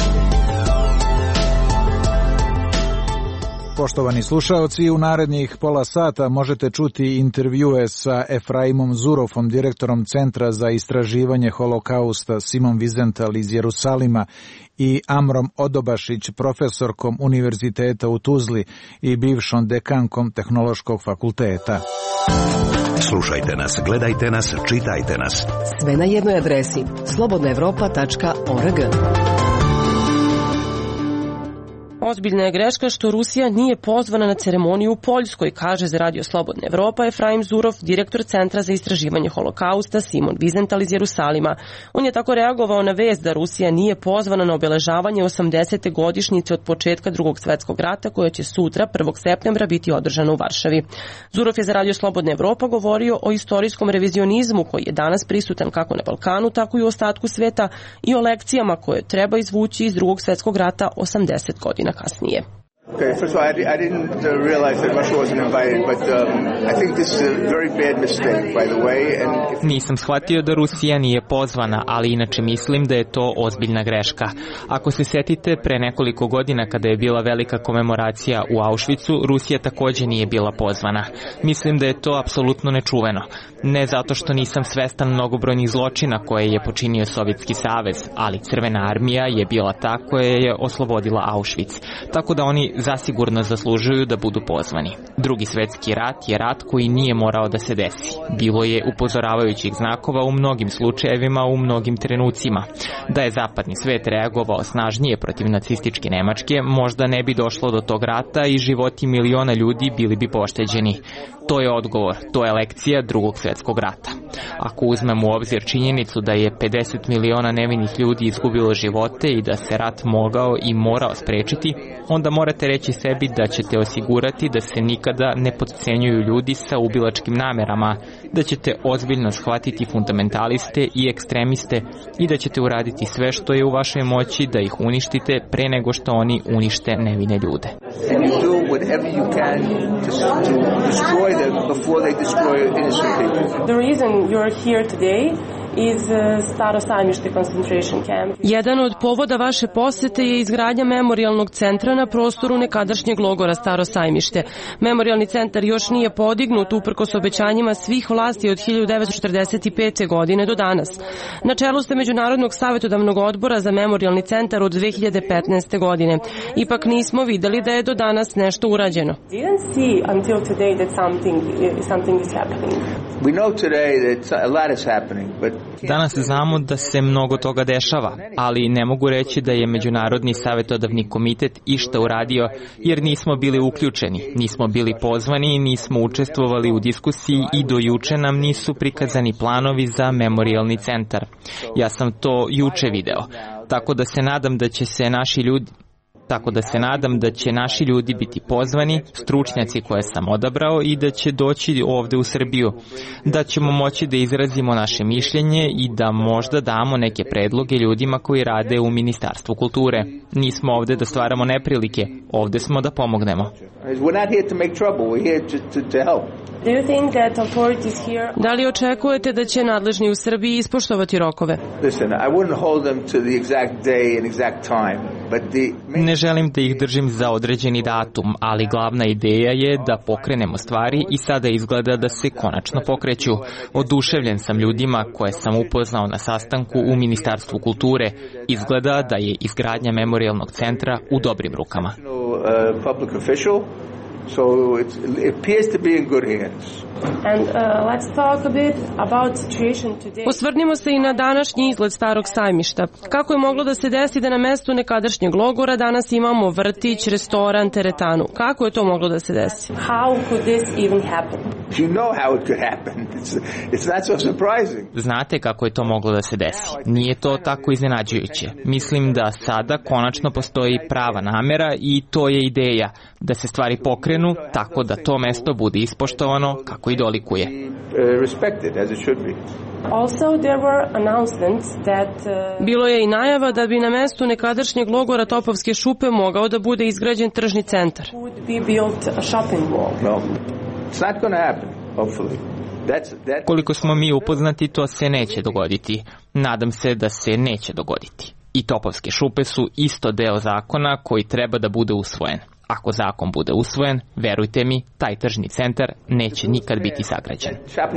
Poštovani slušaoci, u narednih pola sata možete čuti intervjue sa Efraimom Zurofom, direktorom Centra za istraživanje holokausta Simon Wiesenthal iz Jerusalima, i Amrom Odobašić, profesorkom Univerziteta u Tuzli i bivšom dekankom Tehnološkog fakulteta. Slušajte nas, gledajte nas, čitajte nas. Sve na jednoj adresi slobodna evropa tačka org. Ozbiljna je greška što Rusija nije pozvana na ceremoniju u Poljskoj, kaže za Radio Slobodna Evropa Efraim Zurov, direktor Centra za istraživanje holokausta Simon Wiesenthal iz Jerusalima. On je tako reagovao na vest da Rusija nije pozvana na obeležavanje osamdesete godišnjice od početka Drugog svetskog rata, koja će sutra, prvog septembra, biti održana u Varšavi. Zurov je za Radio Slobodna Evropa govorio o istorijskom revizionizmu koji je danas prisutan kako na Balkanu, tako i u ostatku sveta, i o lekcijama koje treba izvući iz Drugog svetskog rata osamdeset godina kasnije. Okay, first of all, I, I didn't uh, realize that Russia wasn't invited, but um, I think this is a very bad mistake, by the way. And if... Nisam shvatio da Rusija nije pozvana, ali inače mislim da je to ozbiljna greška. Ako se setite, pre nekoliko godina kada je bila velika komemoracija u Auschwitzu, Rusija takođe nije bila pozvana. Mislim da je to apsolutno nečuveno. Ne zato što nisam svestan mnogobrojnih zločina koje je počinio Sovjetski savez, ali Crvena armija je bila ta koja je oslobodila Auschwitz. Tako da oni zasigurno zaslužuju da budu pozvani. Drugi svetski rat je rat koji nije morao da se desi. Bilo je upozoravajućih znakova u mnogim slučajevima, u mnogim trenucima. Da je zapadni svet reagovao snažnije protiv nacističke Nemačke, možda ne bi došlo do tog rata i životi miliona ljudi bili bi pošteđeni. To je odgovor, to je lekcija Drugog svetskog rata. Ako uzmemo u obzir činjenicu da je pedeset miliona nevinih ljudi izgubilo živote i da se rat mogao i morao sprečiti, onda morate reći sebi da ćete osigurati da se nikada ne potcenjuju ljudi sa ubilačkim namerama, da ćete ozbiljno shvatiti fundamentaliste i ekstremiste i da ćete uraditi sve što je u vašoj moći da ih uništite pre nego što oni unište nevine ljude. The reason you're here today is Staro Sajmište concentration camp. Jedan od povoda vaše posete je izgradnja memorijalnog centra na prostoru nekadašnjeg logora Staro Sajmište. Memorijalni centar još nije podignut uprkos obećanjima svih vlasti od hiljadu devetsto četrdeset pete. godine do danas. Na čelu ste Međunarodnog savjetodavnog odbora za memorijalni centar od dve hiljade petnaeste. godine. Ipak nismo videli da je do danas nešto urađeno. Didn't see until today that something something is happening. We know today that a lot is happening, but Danas znamo da se mnogo toga dešava, ali ne mogu reći da je Međunarodni savjetodavni komitet išta uradio, jer nismo bili uključeni, nismo bili pozvani, nismo učestvovali u diskusiji i do juče nam nisu prikazani planovi za memorijalni centar. Ja sam to juče video, tako da se nadam da će se naši ljudi Tako da se nadam da će naši ljudi biti pozvani, stručnjaci koje sam odabrao, i da će doći ovde u Srbiju, da ćemo moći da izrazimo naše mišljenje i da možda damo neke predloge ljudima koji rade u Ministarstvu kulture. Nismo ovde da stvaramo neprilike, ovde smo da pomognemo. Da li očekujete da će nadležni u Srbiji ispoštovati rokove? Ne želim da ih držim za određeni datum, ali glavna ideja je da pokrenemo stvari i sada izgleda da se konačno pokreću. Oduševljen sam ljudima koje sam upoznao na sastanku u Ministarstvu kulture. Izgleda da je izgradnja memorijalnog centra u dobrim rukama. So it's, it appears to be in good hands. And uh, let's talk a bit about situation today. Osvrnimo se i na današnji izgled Starog sajmišta. Kako je moglo da se desi da na mestu nekadašnjeg logora danas imamo vrtić, restoran, teretanu? Kako je to moglo da se desi? How could this even happen? You know how it could happen. It's, it's not so surprising. Znate kako je to moglo da se desi. Nije to tako iznenađujuće. Mislim da sada konačno postoji prava namera i to je ideja da se stvari pokrenu tako da to mesto bude ispoštovano kako i dolikuje. Bilo je i najava da bi na mestu nekadašnjeg logora Topovske šupe mogao da bude izgrađen tržni centar. Koliko smo mi upoznati, to se neće dogoditi. Nadam se da se neće dogoditi. I Topovske šupe su isto deo zakona koji treba da bude usvojen. Ako zakon bude usvojen, verujte mi, taj tržni centar neće nikad biti sagrađen.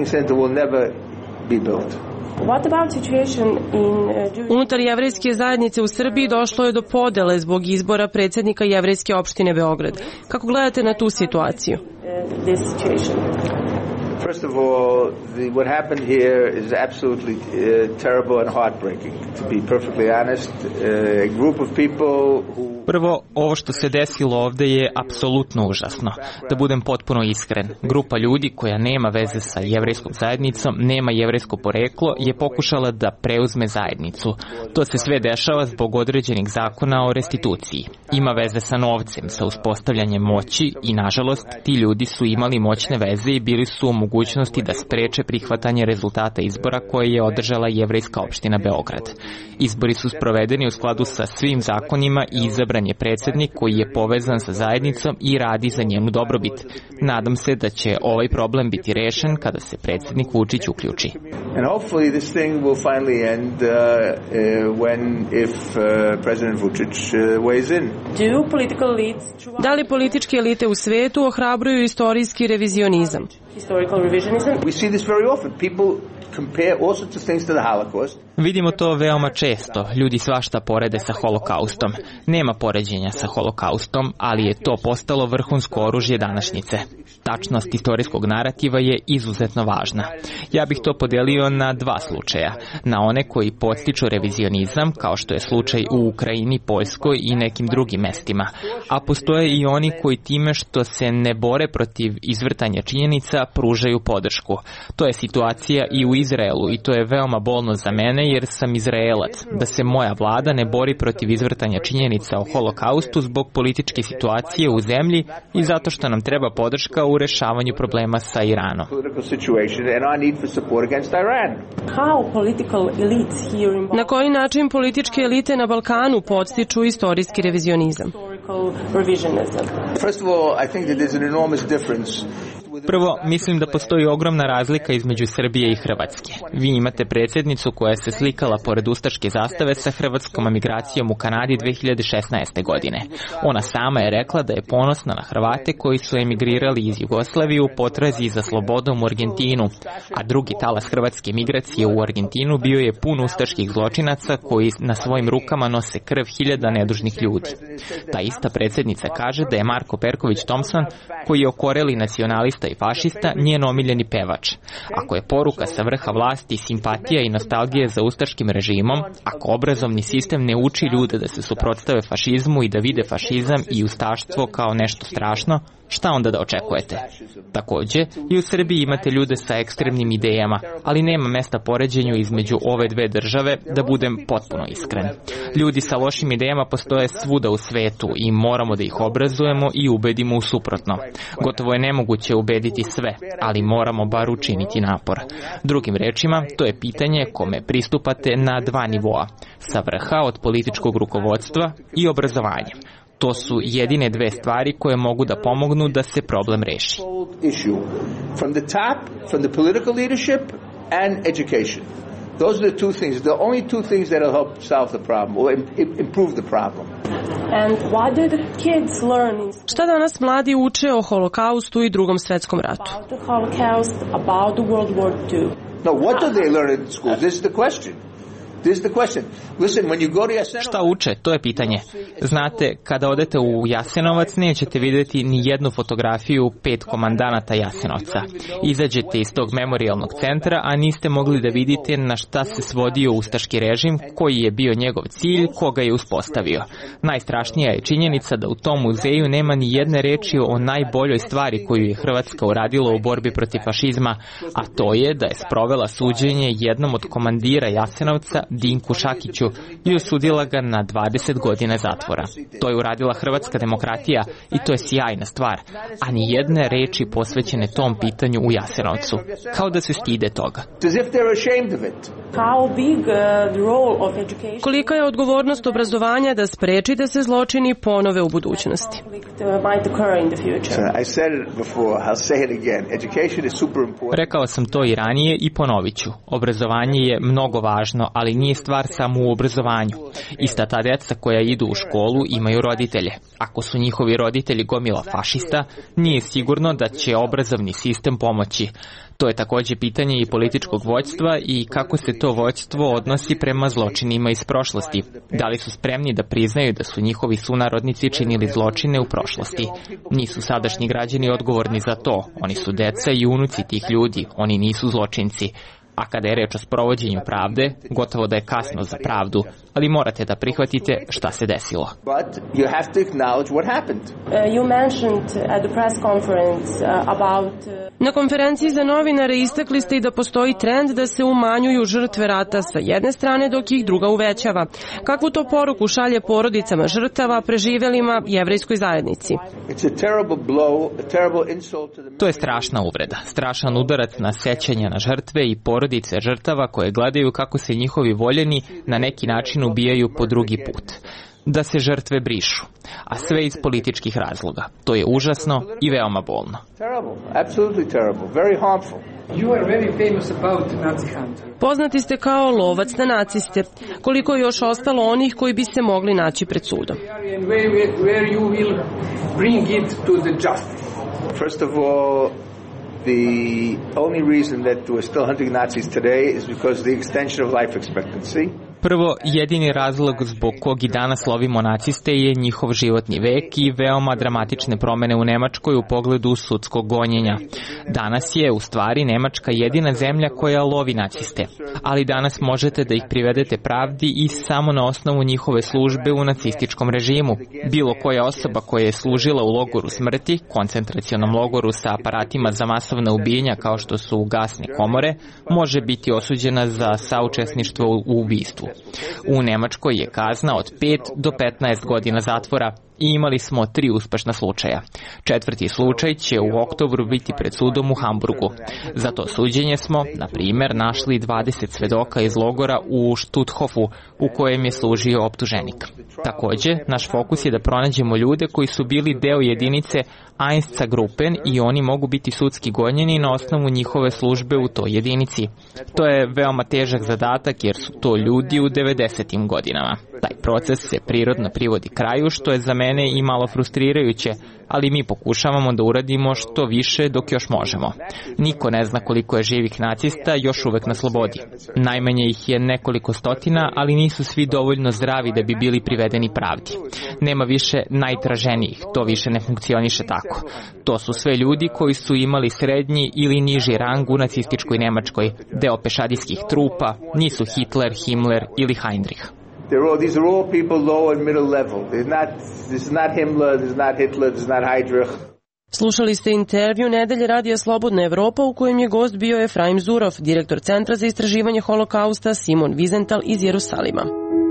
Unutar jevrejske zajednice u Srbiji došlo je do podele zbog izbora predsjednika jevrejske opštine Beograd. Kako gledate na tu situaciju? First of all, the, what happened here is absolutely uh, terrible and heartbreaking. To be perfectly honest, uh, a group of people who... Prvo, ovo što se desilo ovde je apsolutno užasno. Da budem potpuno iskren, grupa ljudi koja nema veze sa jevrejskom zajednicom, nema jevrejsko poreklo, je pokušala da preuzme zajednicu. To se sve dešava zbog određenih zakona o restituciji. Ima veze sa novcem, sa uspostavljanjem moći i, nažalost, ti ljudi su imali moćne veze i bili su u mogućnosti da spreče prihvatanje rezultata izbora koje je održala jevrejska opština Beograd. Izbori su sprovedeni u skladu sa svim zakonima i izabran je predsjednik koji je povezan sa zajednicom i radi za njenu dobrobit. Nadam se da će ovaj problem biti rešen kada se predsjednik Vučić uključi. And hopefully this thing will finally end uh, uh, when if uh, President Vučić uh, weighs in. Do political elites... Da li političke elite u svetu ohrabruju istorijski revizionizam? Historical revisionism? We see this very often. People compare all sorts of things to the Holocaust. Vidimo to veoma često. Ljudi svašta porede sa holokaustom. Nema poređenja sa holokaustom, ali je to postalo vrhunsko oružje današnjice. Tačnost istorijskog narativa je izuzetno važna. Ja bih to podelio na dva slučaja. Na one koji podstiču revizionizam, kao što je slučaj u Ukrajini, Poljskoj i nekim drugim mestima. A postoje i oni koji time što se ne bore protiv izvrtanja činjenica pružaju podršku. To je situacija i u Izraelu i to je veoma bolno za mene jer sam Izraelac. Da se moja vlada ne bori protiv izvrtanja činjenica o holokaustu zbog političke situacije u zemlji i zato što nam treba podrška u rešavanju problema sa Iranom. Na koji način političke elite na Balkanu podstiču istorijski revizionizam? Prvo, mislim da postoji ogromna razlika između Srbije i Hrvatske. Vi imate predsjednicu koja se slikala pored ustaške zastave sa hrvatskom emigracijom u Kanadi dve hiljade šesnaeste. godine. Ona sama je rekla da je ponosna na Hrvate koji su emigrirali iz Jugoslavije u potrazi za slobodom u Argentinu, a drugi talas hrvatske migracije u Argentinu bio je pun ustaških zločinaca koji na svojim rukama nose krv hiljada nedužnih ljudi. Ta ista predsjednica kaže da je Marko Perković Thompson, koji je okoreli nacionalista i fašista, njen omiljeni pevač. Ako je poruka sa vrha vlasti simpatija i nostalgija za ustaškim režimom, ako obrazovni sistem ne uči ljude da se suprotstave fašizmu i da vide fašizam i ustaštvo kao nešto strašno, šta onda da očekujete? Takođe, i u Srbiji imate ljude sa ekstremnim idejama, ali nema mesta poređenju između ove dve države, da budem potpuno iskren. Ljudi sa lošim idejama postoje svuda u svetu i moramo da ih obrazujemo i ubedimo u suprotno. Gotovo je nemoguće ubediti sve, ali moramo bar učiniti napor. Drugim rečima, to je pitanje kome pristupate na dva nivoa, sa vrha od političkog rukovodstva i obrazovanja. To su jedine dve stvari koje mogu da pomognu da se problem reši. From the top, from the political leadership and education. Those are the two things, the only two things that will help solve the problem or improve the problem. And what did the kids learn in... Šta danas mladi uče o holokaustu i Drugom svetskom ratu? About the Holocaust, about the World War Two. No, what do they learn in school? This is the question. Šta uče? To je pitanje. Znate, kada odete u Jasenovac nećete vidjeti ni jednu fotografiju pet komandanata Jasenovca. Izađete iz tog memorijalnog centra, a niste mogli da vidite na šta se svodio ustaški režim, koji je bio njegov cilj, koga je uspostavio. Najstrašnija je činjenica da u tom muzeju nema ni jedne reči o najboljoj stvari koju je Hrvatska uradila u borbi protiv fašizma, a to je da je sprovela suđenje jednom od komandira Jasenovca, Dinku Šakiću, i osudila ga na dvadeset godina zatvora. To je uradila hrvatska demokratija i to je sjajna stvar, a ni jedne reči posvećene tom pitanju u Jasenovcu. Kao da se stide toga. Kolika je odgovornost obrazovanja da spreči da se zločini ponove u budućnosti? Rekao sam to i ranije i ponovit ću. Obrazovanje je mnogo važno, ali nije stvar samo u obrazovanju. Ista ta djeca koja idu u školu imaju roditelje. Ako su njihovi roditelji gomila fašista, nije sigurno da će obrazovni sistem pomoći. To je također pitanje i političkog vođstva i kako se to vođstvo odnosi prema zločinima iz prošlosti. Da li su spremni da priznaju da su njihovi sunarodnici činili zločine u prošlosti? Nisu sadašnji građani odgovorni za to. Oni su deca i unuci tih ljudi. Oni nisu zločinci. A kada je reč o sprovođenju pravde, gotovo da je kasno za pravdu, ali morate da prihvatite šta se desilo. Na konferenciji za novinare istakli ste i da postoji trend da se umanjuju žrtve rata sa jedne strane, dok ih druga uvećava. Kakvu to poruku šalje porodicama žrtava, preživelima, jevrejskoj zajednici? To je strašna uvreda, strašan udarac na sećanja na žrtve i porodice žrtava koje gledaju kako se njihovi voljeni na neki način ubijaju po drugi put. Da se žrtve brišu, a sve iz političkih razloga. To je užasno i veoma bolno. Poznati ste kao lovac na naciste. Koliko je još ostalo onih koji bi se mogli naći pred sudom? First of all, the only reason that we're still hunting Nazis today is because of the extension of life expectancy. Prvo, jedini razlog zbog kog i danas lovimo naciste je njihov životni vek i veoma dramatične promene u Nemačkoj u pogledu sudskog gonjenja. Danas je, u stvari, Nemačka jedina zemlja koja lovi naciste, ali danas možete da ih privedete pravdi i samo na osnovu njihove službe u nacističkom režimu. Bilo koja osoba koja je služila u logoru smrti, koncentracionom logoru sa aparatima za masovna ubijenja kao što su gasne komore, može biti osuđena za saučesništvo u ubistvu. U Nemačkoj je kazna od pet do petnaest godina zatvora i imali smo tri uspešna slučaja. Četvrti slučaj će u oktobru biti pred sudom u Hamburgu. Za to suđenje smo, na primjer, našli dvadeset svedoka iz logora u Stutthofu u kojem je služio optuženik. Također, naš fokus je da pronađemo ljude koji su bili deo jedinice Einsatzgruppen i oni mogu biti sudski gonjeni na osnovu njihove službe u toj jedinici. To je veoma težak zadatak jer su to ljudi u devedesetim godinama. Taj proces se prirodno privodi kraju, što je za mene i malo frustrirajuće, ali mi pokušavamo da uradimo što više dok još možemo. Niko ne zna koliko je živih nacista još uvek na slobodi. Najmanje ih je nekoliko stotina, ali nisu svi dovoljno zdravi da bi bili privedeni pravdi. Nema više najtraženijih, to više ne funkcioniše tako. To su sve ljudi koji su imali srednji ili niži rang u nacističkoj Nemačkoj, deo pešadijskih trupa, nisu Hitler, Himmler ili Heinrich. They're all, these are all people low and middle level. They're not, this is not Himmler, this is not Hitler, this is not Heydrich. Slušali ste intervju Nedelje radija Slobodna Evropa u kojem je gost bio Efraim Zurov, direktor Centra za istraživanje holokausta Simon Wiesenthal iz Jerusalima.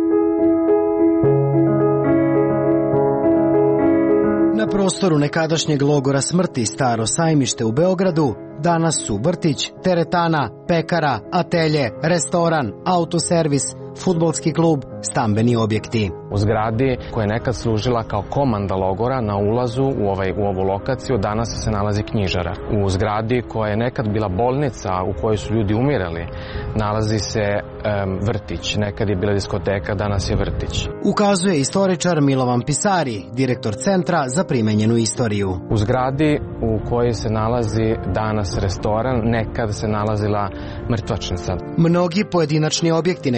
Na prostoru nekadašnjeg logora smrti Staro sajmište u Beogradu danas su vrtić, teretana, pekara, atelje, restoran, autoservis, fudbalski klub, stambeni objekti. U zgradi koja je nekad služila kao komanda logora na ulazu u, ovaj, u ovu lokaciju danas se nalazi knjižara. U zgradi koja je nekad bila bolnica u kojoj su ljudi umirali nalazi se um, vrtić. Nekad je bila diskoteka, danas je vrtić. Ukazuje istoričar Milovan Pisari, direktor Centra za primenjenu istoriju. U zgradi u kojoj se nalazi danas restoran, nekad se nalazila mrtvačnica. Mnogi pojedinačni objekti nekadašnjeg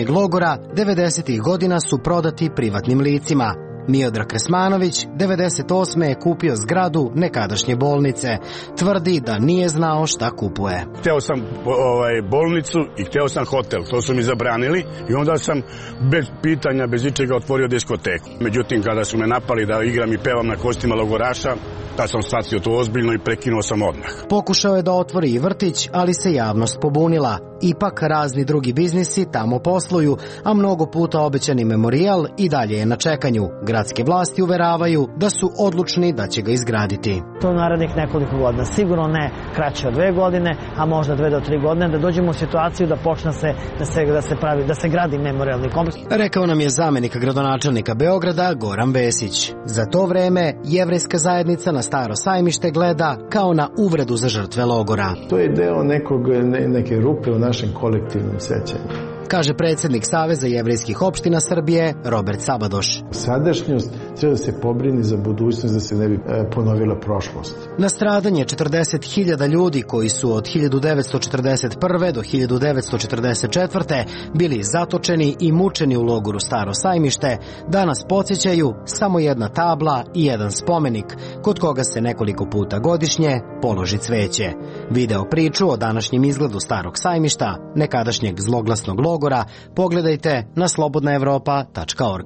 nekadašnjeg logora devedesetih godina su prodati privatnim licima. Miodrag Kresmanović devedeset osme je kupio zgradu nekadašnje bolnice. Tvrdi da nije znao šta kupuje. Hteo sam ovaj, bolnicu i hteo sam hotel. To su mi zabranili i onda sam bez pitanja, bez ičega otvorio diskoteku. Međutim, kada su me napali da igram i pevam na kostima logoraša, da sam shvatio to ozbiljno i prekinuo sam odmah. Pokušao je da otvori i vrtić, ali se javnost pobunila. Ipak razni drugi biznisi tamo posluju, a mnogo puta obećani memorijal i dalje je na čekanju. Gradske vlasti uveravaju da su odlučni da će ga izgraditi. To narednih nekoliko godina, sigurno ne kraće od dve godine, a možda dve do tri godine, da dođemo u situaciju da počne se, da se, da se pravi, da se gradi memorijalni kompleks. Rekao nam je zamenik gradonačelnika Beograda Goran Vesić. Za to vreme jevrejska zajednica na Staro sajmište gleda kao na uvredu za žrtve logora. To je deo nekog, ne, neke rupe u našem kolektivnom sećanju, kaže predsjednik Saveza jevrejskih opština Srbije Robert Sabadoš. Sadašnjost treba da se pobrini za budućnost, da se ne bi ponovila prošlost. Na stradanje četrdeset hiljada ljudi koji su od hiljadu devetsto četrdeset prve do hiljadu devetsto četrdeset četvrte bili zatočeni i mučeni u logoru Staro sajmište, danas podsjećaju samo jedna tabla i jedan spomenik, kod koga se nekoliko puta godišnje položi cveće. Video priču o današnjem izgledu Starog sajmišta, nekadašnjeg zloglasnog logora, pogledajte na slobodna evropa tačka org.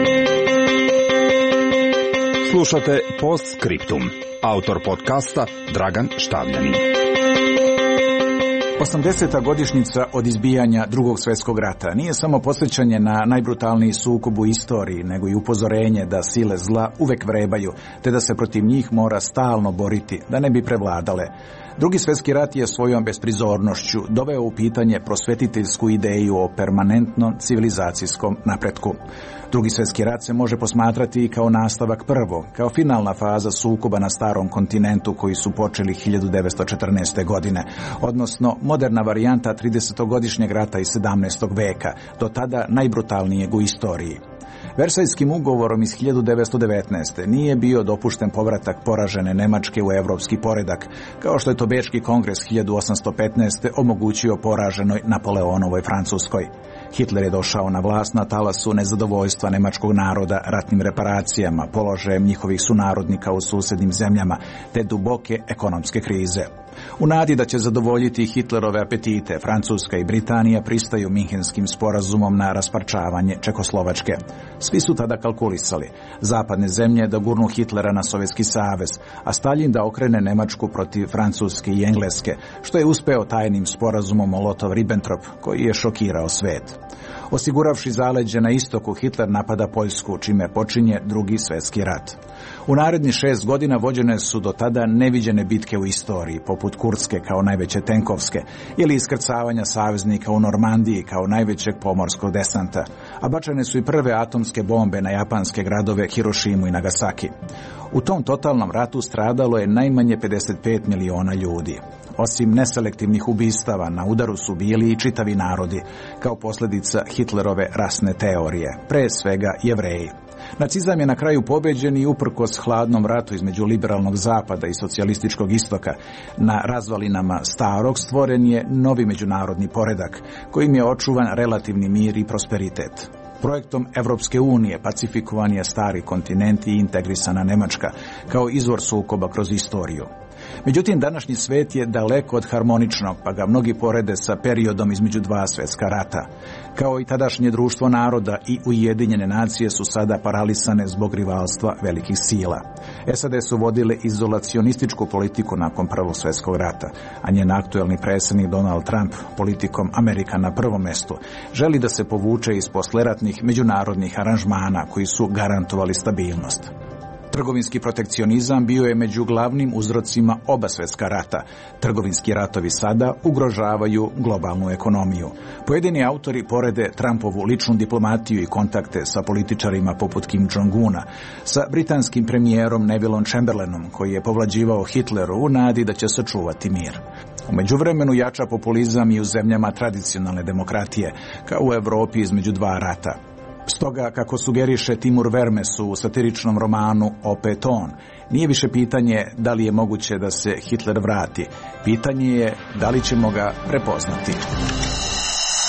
Slušate Postscriptum. Autor podcasta Dragan Štavljanin. osamdeseta godišnjica od izbijanja Drugog svjetskog rata nije samo podsjećanje na najbrutalniji sukob u istoriji, nego i upozorenje da sile zla uvek vrebaju, te da se protiv njih mora stalno boriti, da ne bi prevladale. Drugi svjetski rat je svojom besprizornošću doveo u pitanje prosvetiteljsku ideju o permanentnom civilizacijskom napretku. Drugi svjetski rat se može posmatrati i kao nastavak prvog, kao finalna faza sukoba na starom kontinentu koji su počeli hiljadu devetsto četrnaeste. godine, odnosno moderna varijanta tridesetogodišnjeg rata iz sedamnaestog veka, do tada najbrutalnijeg u istoriji. Versajskim ugovorom iz hiljadu devetsto devetnaeste. nije bio dopušten povratak poražene Nemačke u evropski poredak, kao što je to Bečki kongres hiljadu osamsto petnaeste. omogućio poraženoj Napoleonovoj Francuskoj. Hitler je došao na vlast na talasu nezadovoljstva nemačkog naroda ratnim reparacijama, položajem njihovih sunarodnika u susjednim zemljama, te duboke ekonomske krize. U nadi da će zadovoljiti Hitlerove apetite, Francuska i Britanija pristaju Minhenskim sporazumom na rasparčavanje Čekoslovačke. Svi su tada kalkulisali. Zapadne zemlje da gurnu Hitlera na Sovjetski savez, a Staljin da okrene Nemačku protiv Francuske i Engleske, što je uspeo tajnim sporazumom Molotov-Ribbentrop, koji je šokirao svet. Osiguravši zaleđe na istoku, Hitler napada Poljsku, čime počinje Drugi svjetski rat. U narednih šest godina vođene su do tada neviđene bitke u istoriji, poput Kurske kao najveće tenkovske, ili iskrcavanja saveznika u Normandiji kao najvećeg pomorskog desanta, a bačene su i prve atomske bombe na japanske gradove Hirošimu i Nagasaki. U tom totalnom ratu stradalo je najmanje pedeset pet miliona ljudi. Osim neselektivnih ubistava, na udaru su bili i čitavi narodi, kao posljedica Hitlerove rasne teorije, pre svega Jevreji. Nacizam je na kraju pobeđen i uprkos hladnom ratu između liberalnog zapada i socijalističkog istoka, na razvalinama starog stvoren je novi međunarodni poredak, kojim je očuvan relativni mir i prosperitet. Projektom Evropske unije pacifikovan je stari kontinent i integrisana Nemačka, kao izvor sukoba kroz istoriju. Međutim, današnji svet je daleko od harmoničnog, pa ga mnogi porede sa periodom između dva svjetska rata. Kao i tadašnje društvo naroda i Ujedinjene nacije su sada paralisane zbog rivalstva velikih sila. S A D su vodile izolacionističku politiku nakon Prvog svjetskog rata, a njen aktuelni predsjednik Donald Trump, politikom Amerika na prvom mjestu, želi da se povuče iz posleratnih međunarodnih aranžmana koji su garantovali stabilnost. Trgovinski protekcionizam bio je među glavnim uzrocima oba svjetska rata. Trgovinski ratovi sada ugrožavaju globalnu ekonomiju. Pojedini autori porede Trumpovu ličnu diplomatiju i kontakte sa političarima poput Kim Jong-una, sa britanskim premijerom Nevillom Chamberlainom, koji je povlađivao Hitleru u nadi da će sačuvati mir. U međuvremenu jača populizam i u zemljama tradicionalne demokratije, kao u Evropi između dva rata. Stoga, kako sugeriše Timur Vermes u satiričnom romanu Opet on, nije više pitanje da li je moguće da se Hitler vrati. Pitanje je da li ćemo ga prepoznati.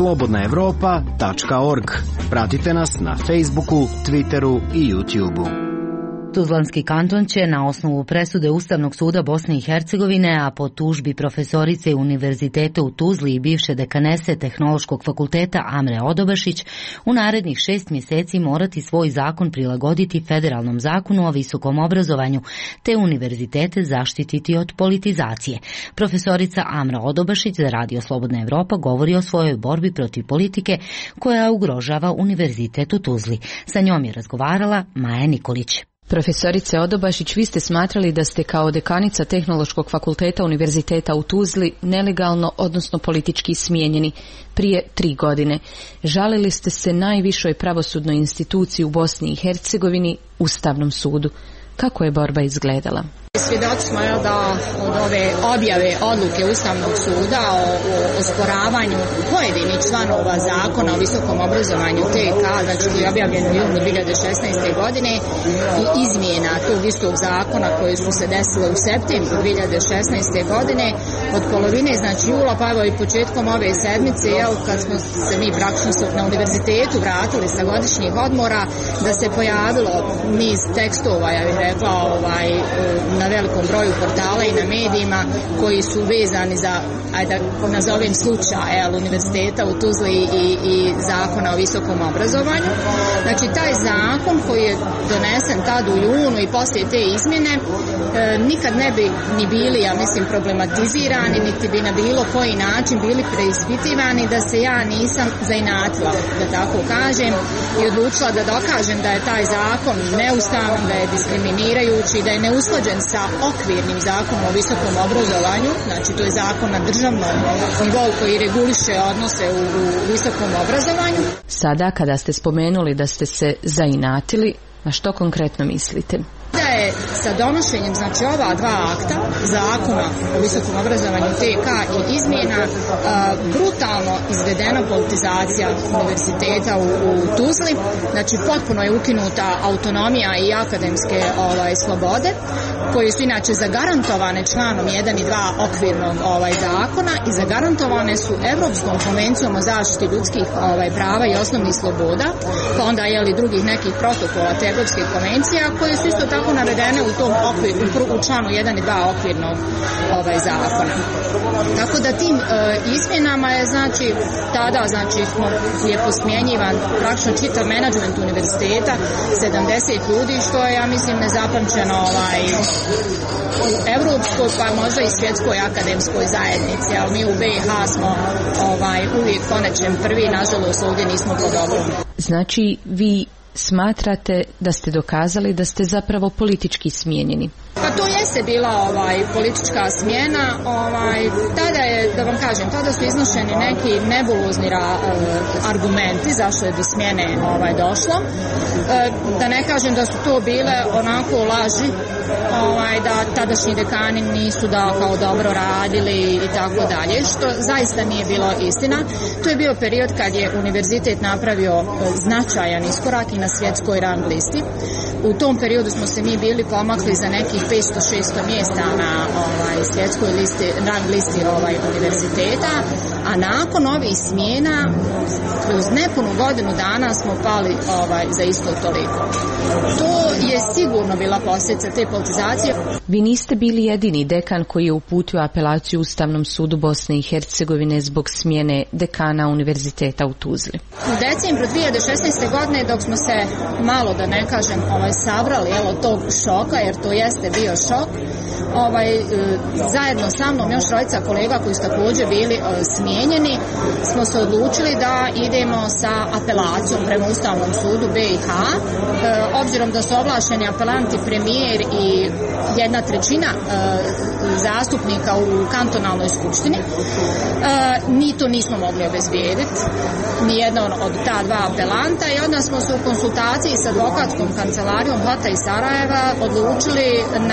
slobodna evropa tačka org. Pratite nas na Facebooku, Twitteru i YouTubeu. Tuzlanski kanton će na osnovu presude Ustavnog suda Bosne i Hercegovine, a po tužbi profesorice Univerziteta u Tuzli i bivše dekanese Tehnološkog fakulteta Amre Odobašić, u narednih šest mjeseci morati svoj zakon prilagoditi federalnom zakonu o visokom obrazovanju, te univerzitete zaštititi od politizacije. Profesorica Amra Odobašić za Radio Slobodna Evropa govori o svojoj borbi protiv politike koja ugrožava Univerzitet u Tuzli. Sa njom je razgovarala Maja Nikolić. Profesorice Odobašić, vi ste smatrali da ste kao dekanica Tehnološkog fakulteta Univerziteta u Tuzli nelegalno, odnosno politički smijenjeni prije tri godine. Žalili ste se najvišoj pravosudnoj instituciji u Bosni i Hercegovini, Ustavnom sudu. Kako je borba izgledala? Svjedoci smo da od ove objave odluke Ustavnog suda o, o osporavanju pojedinih članova zakona o visokom obrazovanju T K, znači koji je objavljen u junu dvije hiljade šesnaeste. godine, i izmjena tog istog zakona koje su se desile u septembru dvije hiljade šesnaeste. godine, od polovine, znači jula, pa evo i početkom ove sedmice, jel, kad smo se mi praktično na univerzitetu vratili sa godišnjih odmora, da se pojavilo niz tekstova, ja bih rekla, ovaj, na velikom broju portala i na medijima koji su vezani za, ajde da nazovem slučaj, el, Univerziteta u Tuzli i, i zakona o visokom obrazovanju. Znači taj zakon koji je donesen tad u junu i poslije te izmjene e, nikad ne bi ni bili, ja mislim, problematizirani, niti bi na bilo koji način bili preispitivani da se ja nisam zainatila, da tako kažem, i odlučila da dokažem da je taj zakon neustavan, da je diskriminirajući, da je neusklađen sa okvirnim zakonom o visokom obrazovanju, znači to je zakon na državnom nivou koji reguliše odnose u, u visokom obrazovanju. Sada kada ste spomenuli da ste se zainatili, na što konkretno mislite? Da je sa donošenjem, znači, ova dva akta, zakona o visokom obrazovanju T K i izmjena, a, brutalno izvedena politizacija univerziteta u, u Tuzli, znači potpuno je ukinuta autonomija i akademske ovaj, slobode, koje su inače zagarantovane članom jedan i dva okvirnog ovaj, zakona i zagarantovane su Evropskom konvencijom o zaštiti ljudskih ovaj, prava i osnovnih sloboda, pa onda je li drugih nekih protokola te Evropske konvencije, koje su isto tako navedene u tom okviru, u članu jedan i dva okvirnog ovaj, zakona. Tako da tim e, izmjenama je, znači, tada, znači, smo, je posmjenjivan praktično čitav menadžment univerziteta, sedamdeset ljudi, što je, ja mislim, nezapamćeno ovaj, u evropskoj, pa možda i svjetskoj akademskoj zajednici, ali mi u B i H smo ovaj, uvijek po nečem prvi, nažalost ovdje nismo po dobrom. Znači, vi smatrate da ste dokazali da ste zapravo politički smijenjeni? Pa to jeste bila ovaj politička smjena, ovaj tada je, da vam kažem, tada su iznošeni neki nebulozni ra, uh, argumenti zašto je do smjene ovaj došlo. Uh, da ne kažem da su to bile onako laži, ovaj da tadašnji dekani nisu da kao dobro radili i tako dalje, što zaista nije bilo istina. To je bio period kad je univerzitet napravio uh, značajan iskorak i na svjetskoj rang listi. U tom periodu smo se mi bili pomakli za nekih petsto šesto mjesta na ovaj, svjetskoj listi, rang listi ovaj, univerziteta, a nakon ovih smjena kroz nepunu godinu dana smo pali ovaj, za isto toliko. To je sigurno bila posljedica te politizacije. Vi niste bili jedini dekan koji je uputio apelaciju Ustavnom sudu Bosne i Hercegovine zbog smjene dekana Univerziteta u Tuzli. U decembru dvije hiljade šesnaeste. godine, dok smo se malo, da ne kažem, ovaj, sabrali evo, tog šoka, jer to jeste bio šok, ovaj, zajedno sa mnom još trojica kolega koji su također bili smijenjeni, smo se odlučili da idemo sa apelacijom prema Ustavnom sudu B i H. Obzirom da su ovlašteni apelanti premijer i jedna trećina zastupnika u kantonalnoj skupštini, ni to nismo mogli obezbijediti, ni jedan od ta dva apelanta, i onda smo se u konsultaciji sa advokatskom kancelarijom Blata i Sarajeva odlučili na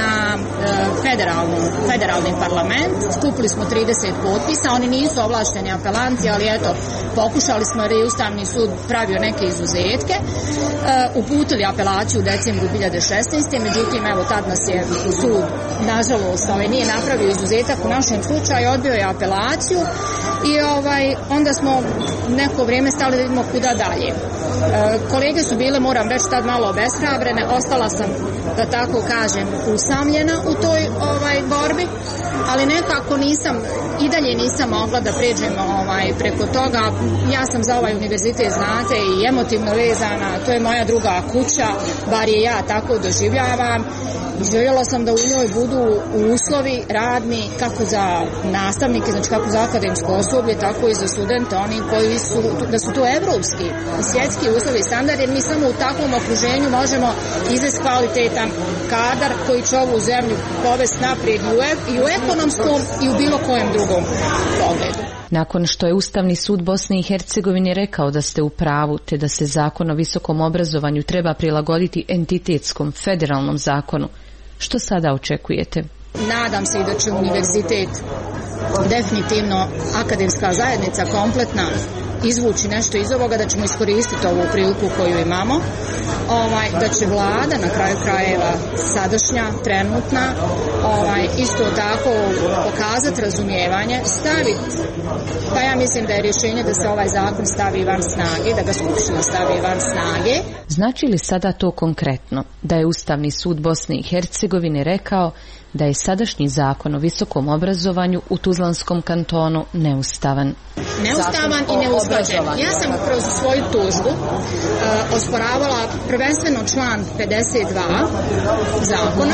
na federalnu, federalni parlament. Skupili smo trideset potpisa, oni nisu ovlašteni apelanti, ali eto, pokušali smo jer je Ustavni sud pravio neke izuzetke. Uputili apelaciju u decembru dvije hiljade šesnaeste. Međutim, evo, tad nas je sud, nažalost, ovaj, nije napravio izuzetak u našem slučaju, odbio je apelaciju i ovaj, onda smo neko vrijeme stali da vidimo kuda dalje. E, kolege su bile, moram reći, tad malo obeshrabrene, ostala sam, da tako kažem, usamljena u toj ovaj, borbi, ali nekako nisam, i dalje nisam mogla da pređem ovaj, preko toga. Ja sam za ovaj univerzitet, znate, i emotivno vezana, to je moja druga kuća, bar je ja tako doživljavam. Željela sam da u njoj budu uslovi radni kako za nastavnike, znači kako za akademsko osoblje, tako i za studente, oni koji su, da su to evropski i svjetski uslovi i standard, jer mi samo u takvom okruženju možemo izvesti kvalitetan kadar koji će ovu zemlju povesti naprijed i u, i u ekonomskom i u bilo kojem drugom pogledu. Nakon što je Ustavni sud Bosne i Hercegovine rekao da ste u pravu te da se zakon o visokom obrazovanju treba prilagoditi entitetskom federalnom zakonu, što sada očekujete? Nadam se i da će univerzitet, definitivno akademska zajednica kompletna, izvući nešto iz ovoga, da ćemo iskoristiti ovu priliku koju imamo, ovaj, da će vlada, na kraju krajeva sadašnja, trenutna, ovaj, isto tako pokazati razumijevanje, staviti, pa ja mislim da je rješenje da se ovaj zakon stavi van snage, da ga Skupština stavi van snage. Znači li sada to konkretno da je Ustavni sud Bosne i Hercegovine rekao da je sadašnji zakon o visokom obrazovanju u Tuzlanskom kantonu neustavan? Neustavan i neusklađen. Ja sam kroz svoju tužbu uh, osporavala prvenstveno član pedeset dva zakona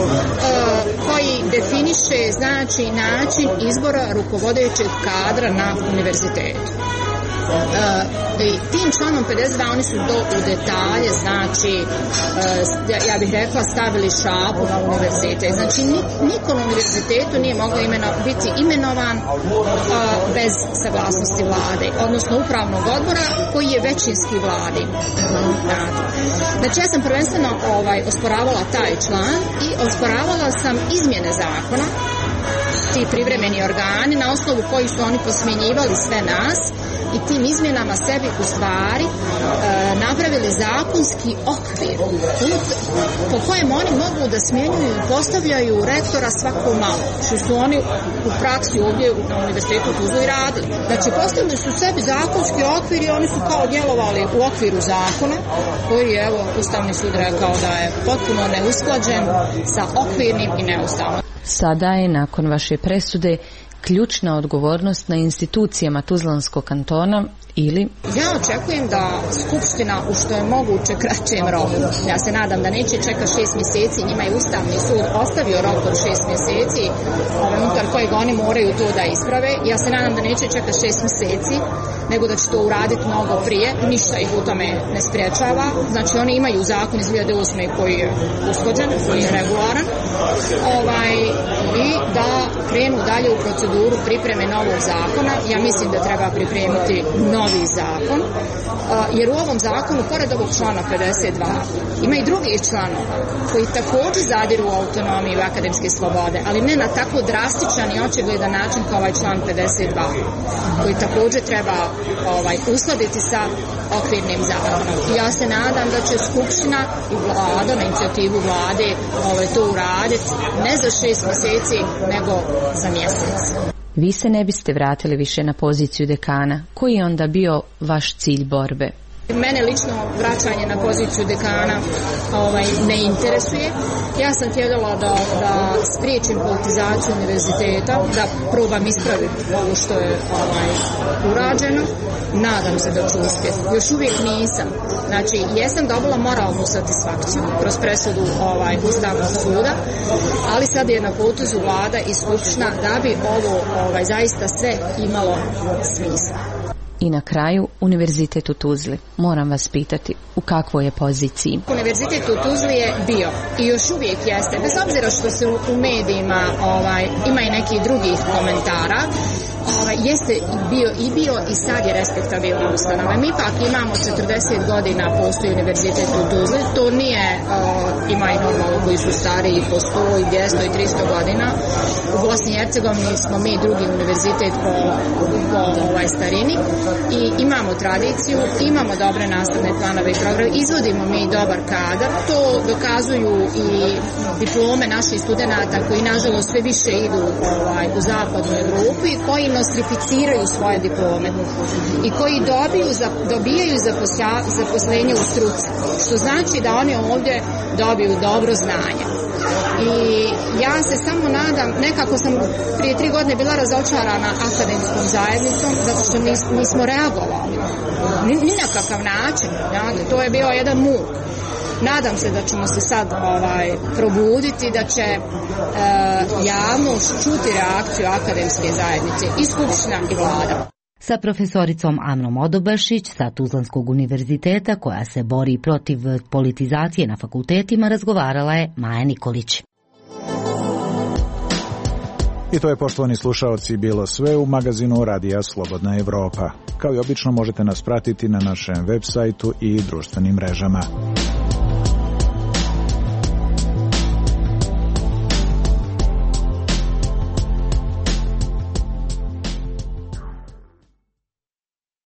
uh, koji definiše, znači, način izbora rukovodećeg kadra na univerzitetu. Uh, i tim članom pedeset dva oni su do u detalje, znači uh, ja bih rekla stavili šapu na univerzitet. Znači niko na univerzitetu nije mogao imeno, biti imenovan uh, bez saglasnosti vlade, odnosno upravnog odbora koji je većinski vladin. Znači ja sam prvenstveno ovaj, osporavala taj član i osporavala sam izmjene zakona, ti privremeni organi na osnovu kojih su oni posmjenjivali sve nas i tim izmjenama sebi u stvari e, napravili zakonski okvir po kojem oni mogu da smjenjuju i postavljaju rektora svako malo, što su oni u praksi ovdje na univerzitetu u Tuzli radili. Znači postavili su sebi zakonski okvir i oni su kao djelovali u okviru zakona koji je, evo, Ustavni sud rekao da je potpuno neusklađen sa okvirnim i neustavnim. Sada je, nakon vaše presude, ključna odgovornost na institucijama Tuzlanskog kantona ili... Ja očekujem da Skupština u što je moguće kraćem roku, ja se nadam da neće čekati šest mjeseci, njima je Ustavni sud ostavio rok od šest mjeseci, unutar kojeg oni moraju to da isprave. Ja se nadam da neće čekati šest mjeseci, nego da će to uraditi mnogo prije, ništa ih u tome ne spriječava. Znači oni imaju zakon iz dvije hiljade osme koji je usklađen, koji je regularan, ovaj, i da krenu dalje u proceduru pripreme novog zakona. Ja mislim da treba pripremiti novi zakon, jer u ovom zakonu, pored ovog člana pedeset dva, ima i drugih članova koji također zadiru u autonomiju i akademske slobode, ali ne na tako drastičan i očigledan način kao ovaj član pedeset dva, koji također treba ovaj, uskladiti sa okvirnim zakonom. I ja se nadam da će Skupština i vlada, na inicijativu vlade, ovaj, to uraditi ne za šest mjeseci, nego za mjesec. Vi se ne biste vratili više na poziciju dekana. Koji je onda bio vaš cilj borbe? Mene lično vraćanje na poziciju dekana ovaj, ne interesuje. Ja sam htjela da, da spriječim politizaciju univerziteta, da probam ispraviti ovo što je ovaj, urađeno. Nadam se da ću uspjeti. Još uvijek nisam. Znači, jesam dobila moralnu satisfakciju kroz presudu ovaj, Ustavnog suda, ali sad je na potezu vlada i Skupština da bi ovo ovaj, zaista sve imalo smisla. I na kraju, Univerzitet u Tuzli. Moram vas pitati, u kakvoj je poziciji? Univerzitet u Tuzli je bio i još uvijek jeste, bez obzira što se u, u medijima ovaj, ima i nekih drugih komentara, ovaj, jeste i bio i bio i sad je respektabilna ustanova. Mi ipak imamo četrdeset godina postoji Univerzitet u Tuzli, to nije, uh, ima i normalno koji su stariji po sto i dvjesto i tristo godina. U Bosni i Hercegovini smo mi drugi univerzitet po, po ovaj, starini i imamo tradiciju, imamo dobre nastavne planove i programe, izvodimo mi dobar kadar, to dokazuju i diplome naših studenata koji nažalost sve više idu ovaj, u zapadnu Evropu i koji nostrificiraju svoje diplome i koji dobiju, dobijaju zaposla, zaposlenje u struci, što znači da oni ovdje dobiju dobro znanje. I ja se samo nadam, nekako sam prije tri godine bila razočarana akademskom zajednicom zato što nis, nismo reagovali ni, ni na kakav način, to je bio jedan muk. Nadam se da ćemo se sad ovaj, probuditi, da će e, javnost čuti reakciju akademske zajednice i skupština i vlada. Sa profesoricom Amnom Odobašić sa Tuzlanskog univerziteta koja se bori protiv politizacije na fakultetima razgovarala je Maja Nikolić. I to je, poštovani slušaoci, bilo sve u magazinu Radija Slobodna Evropa. Kao i obično možete nas pratiti na našem web sajtu i društvenim mrežama.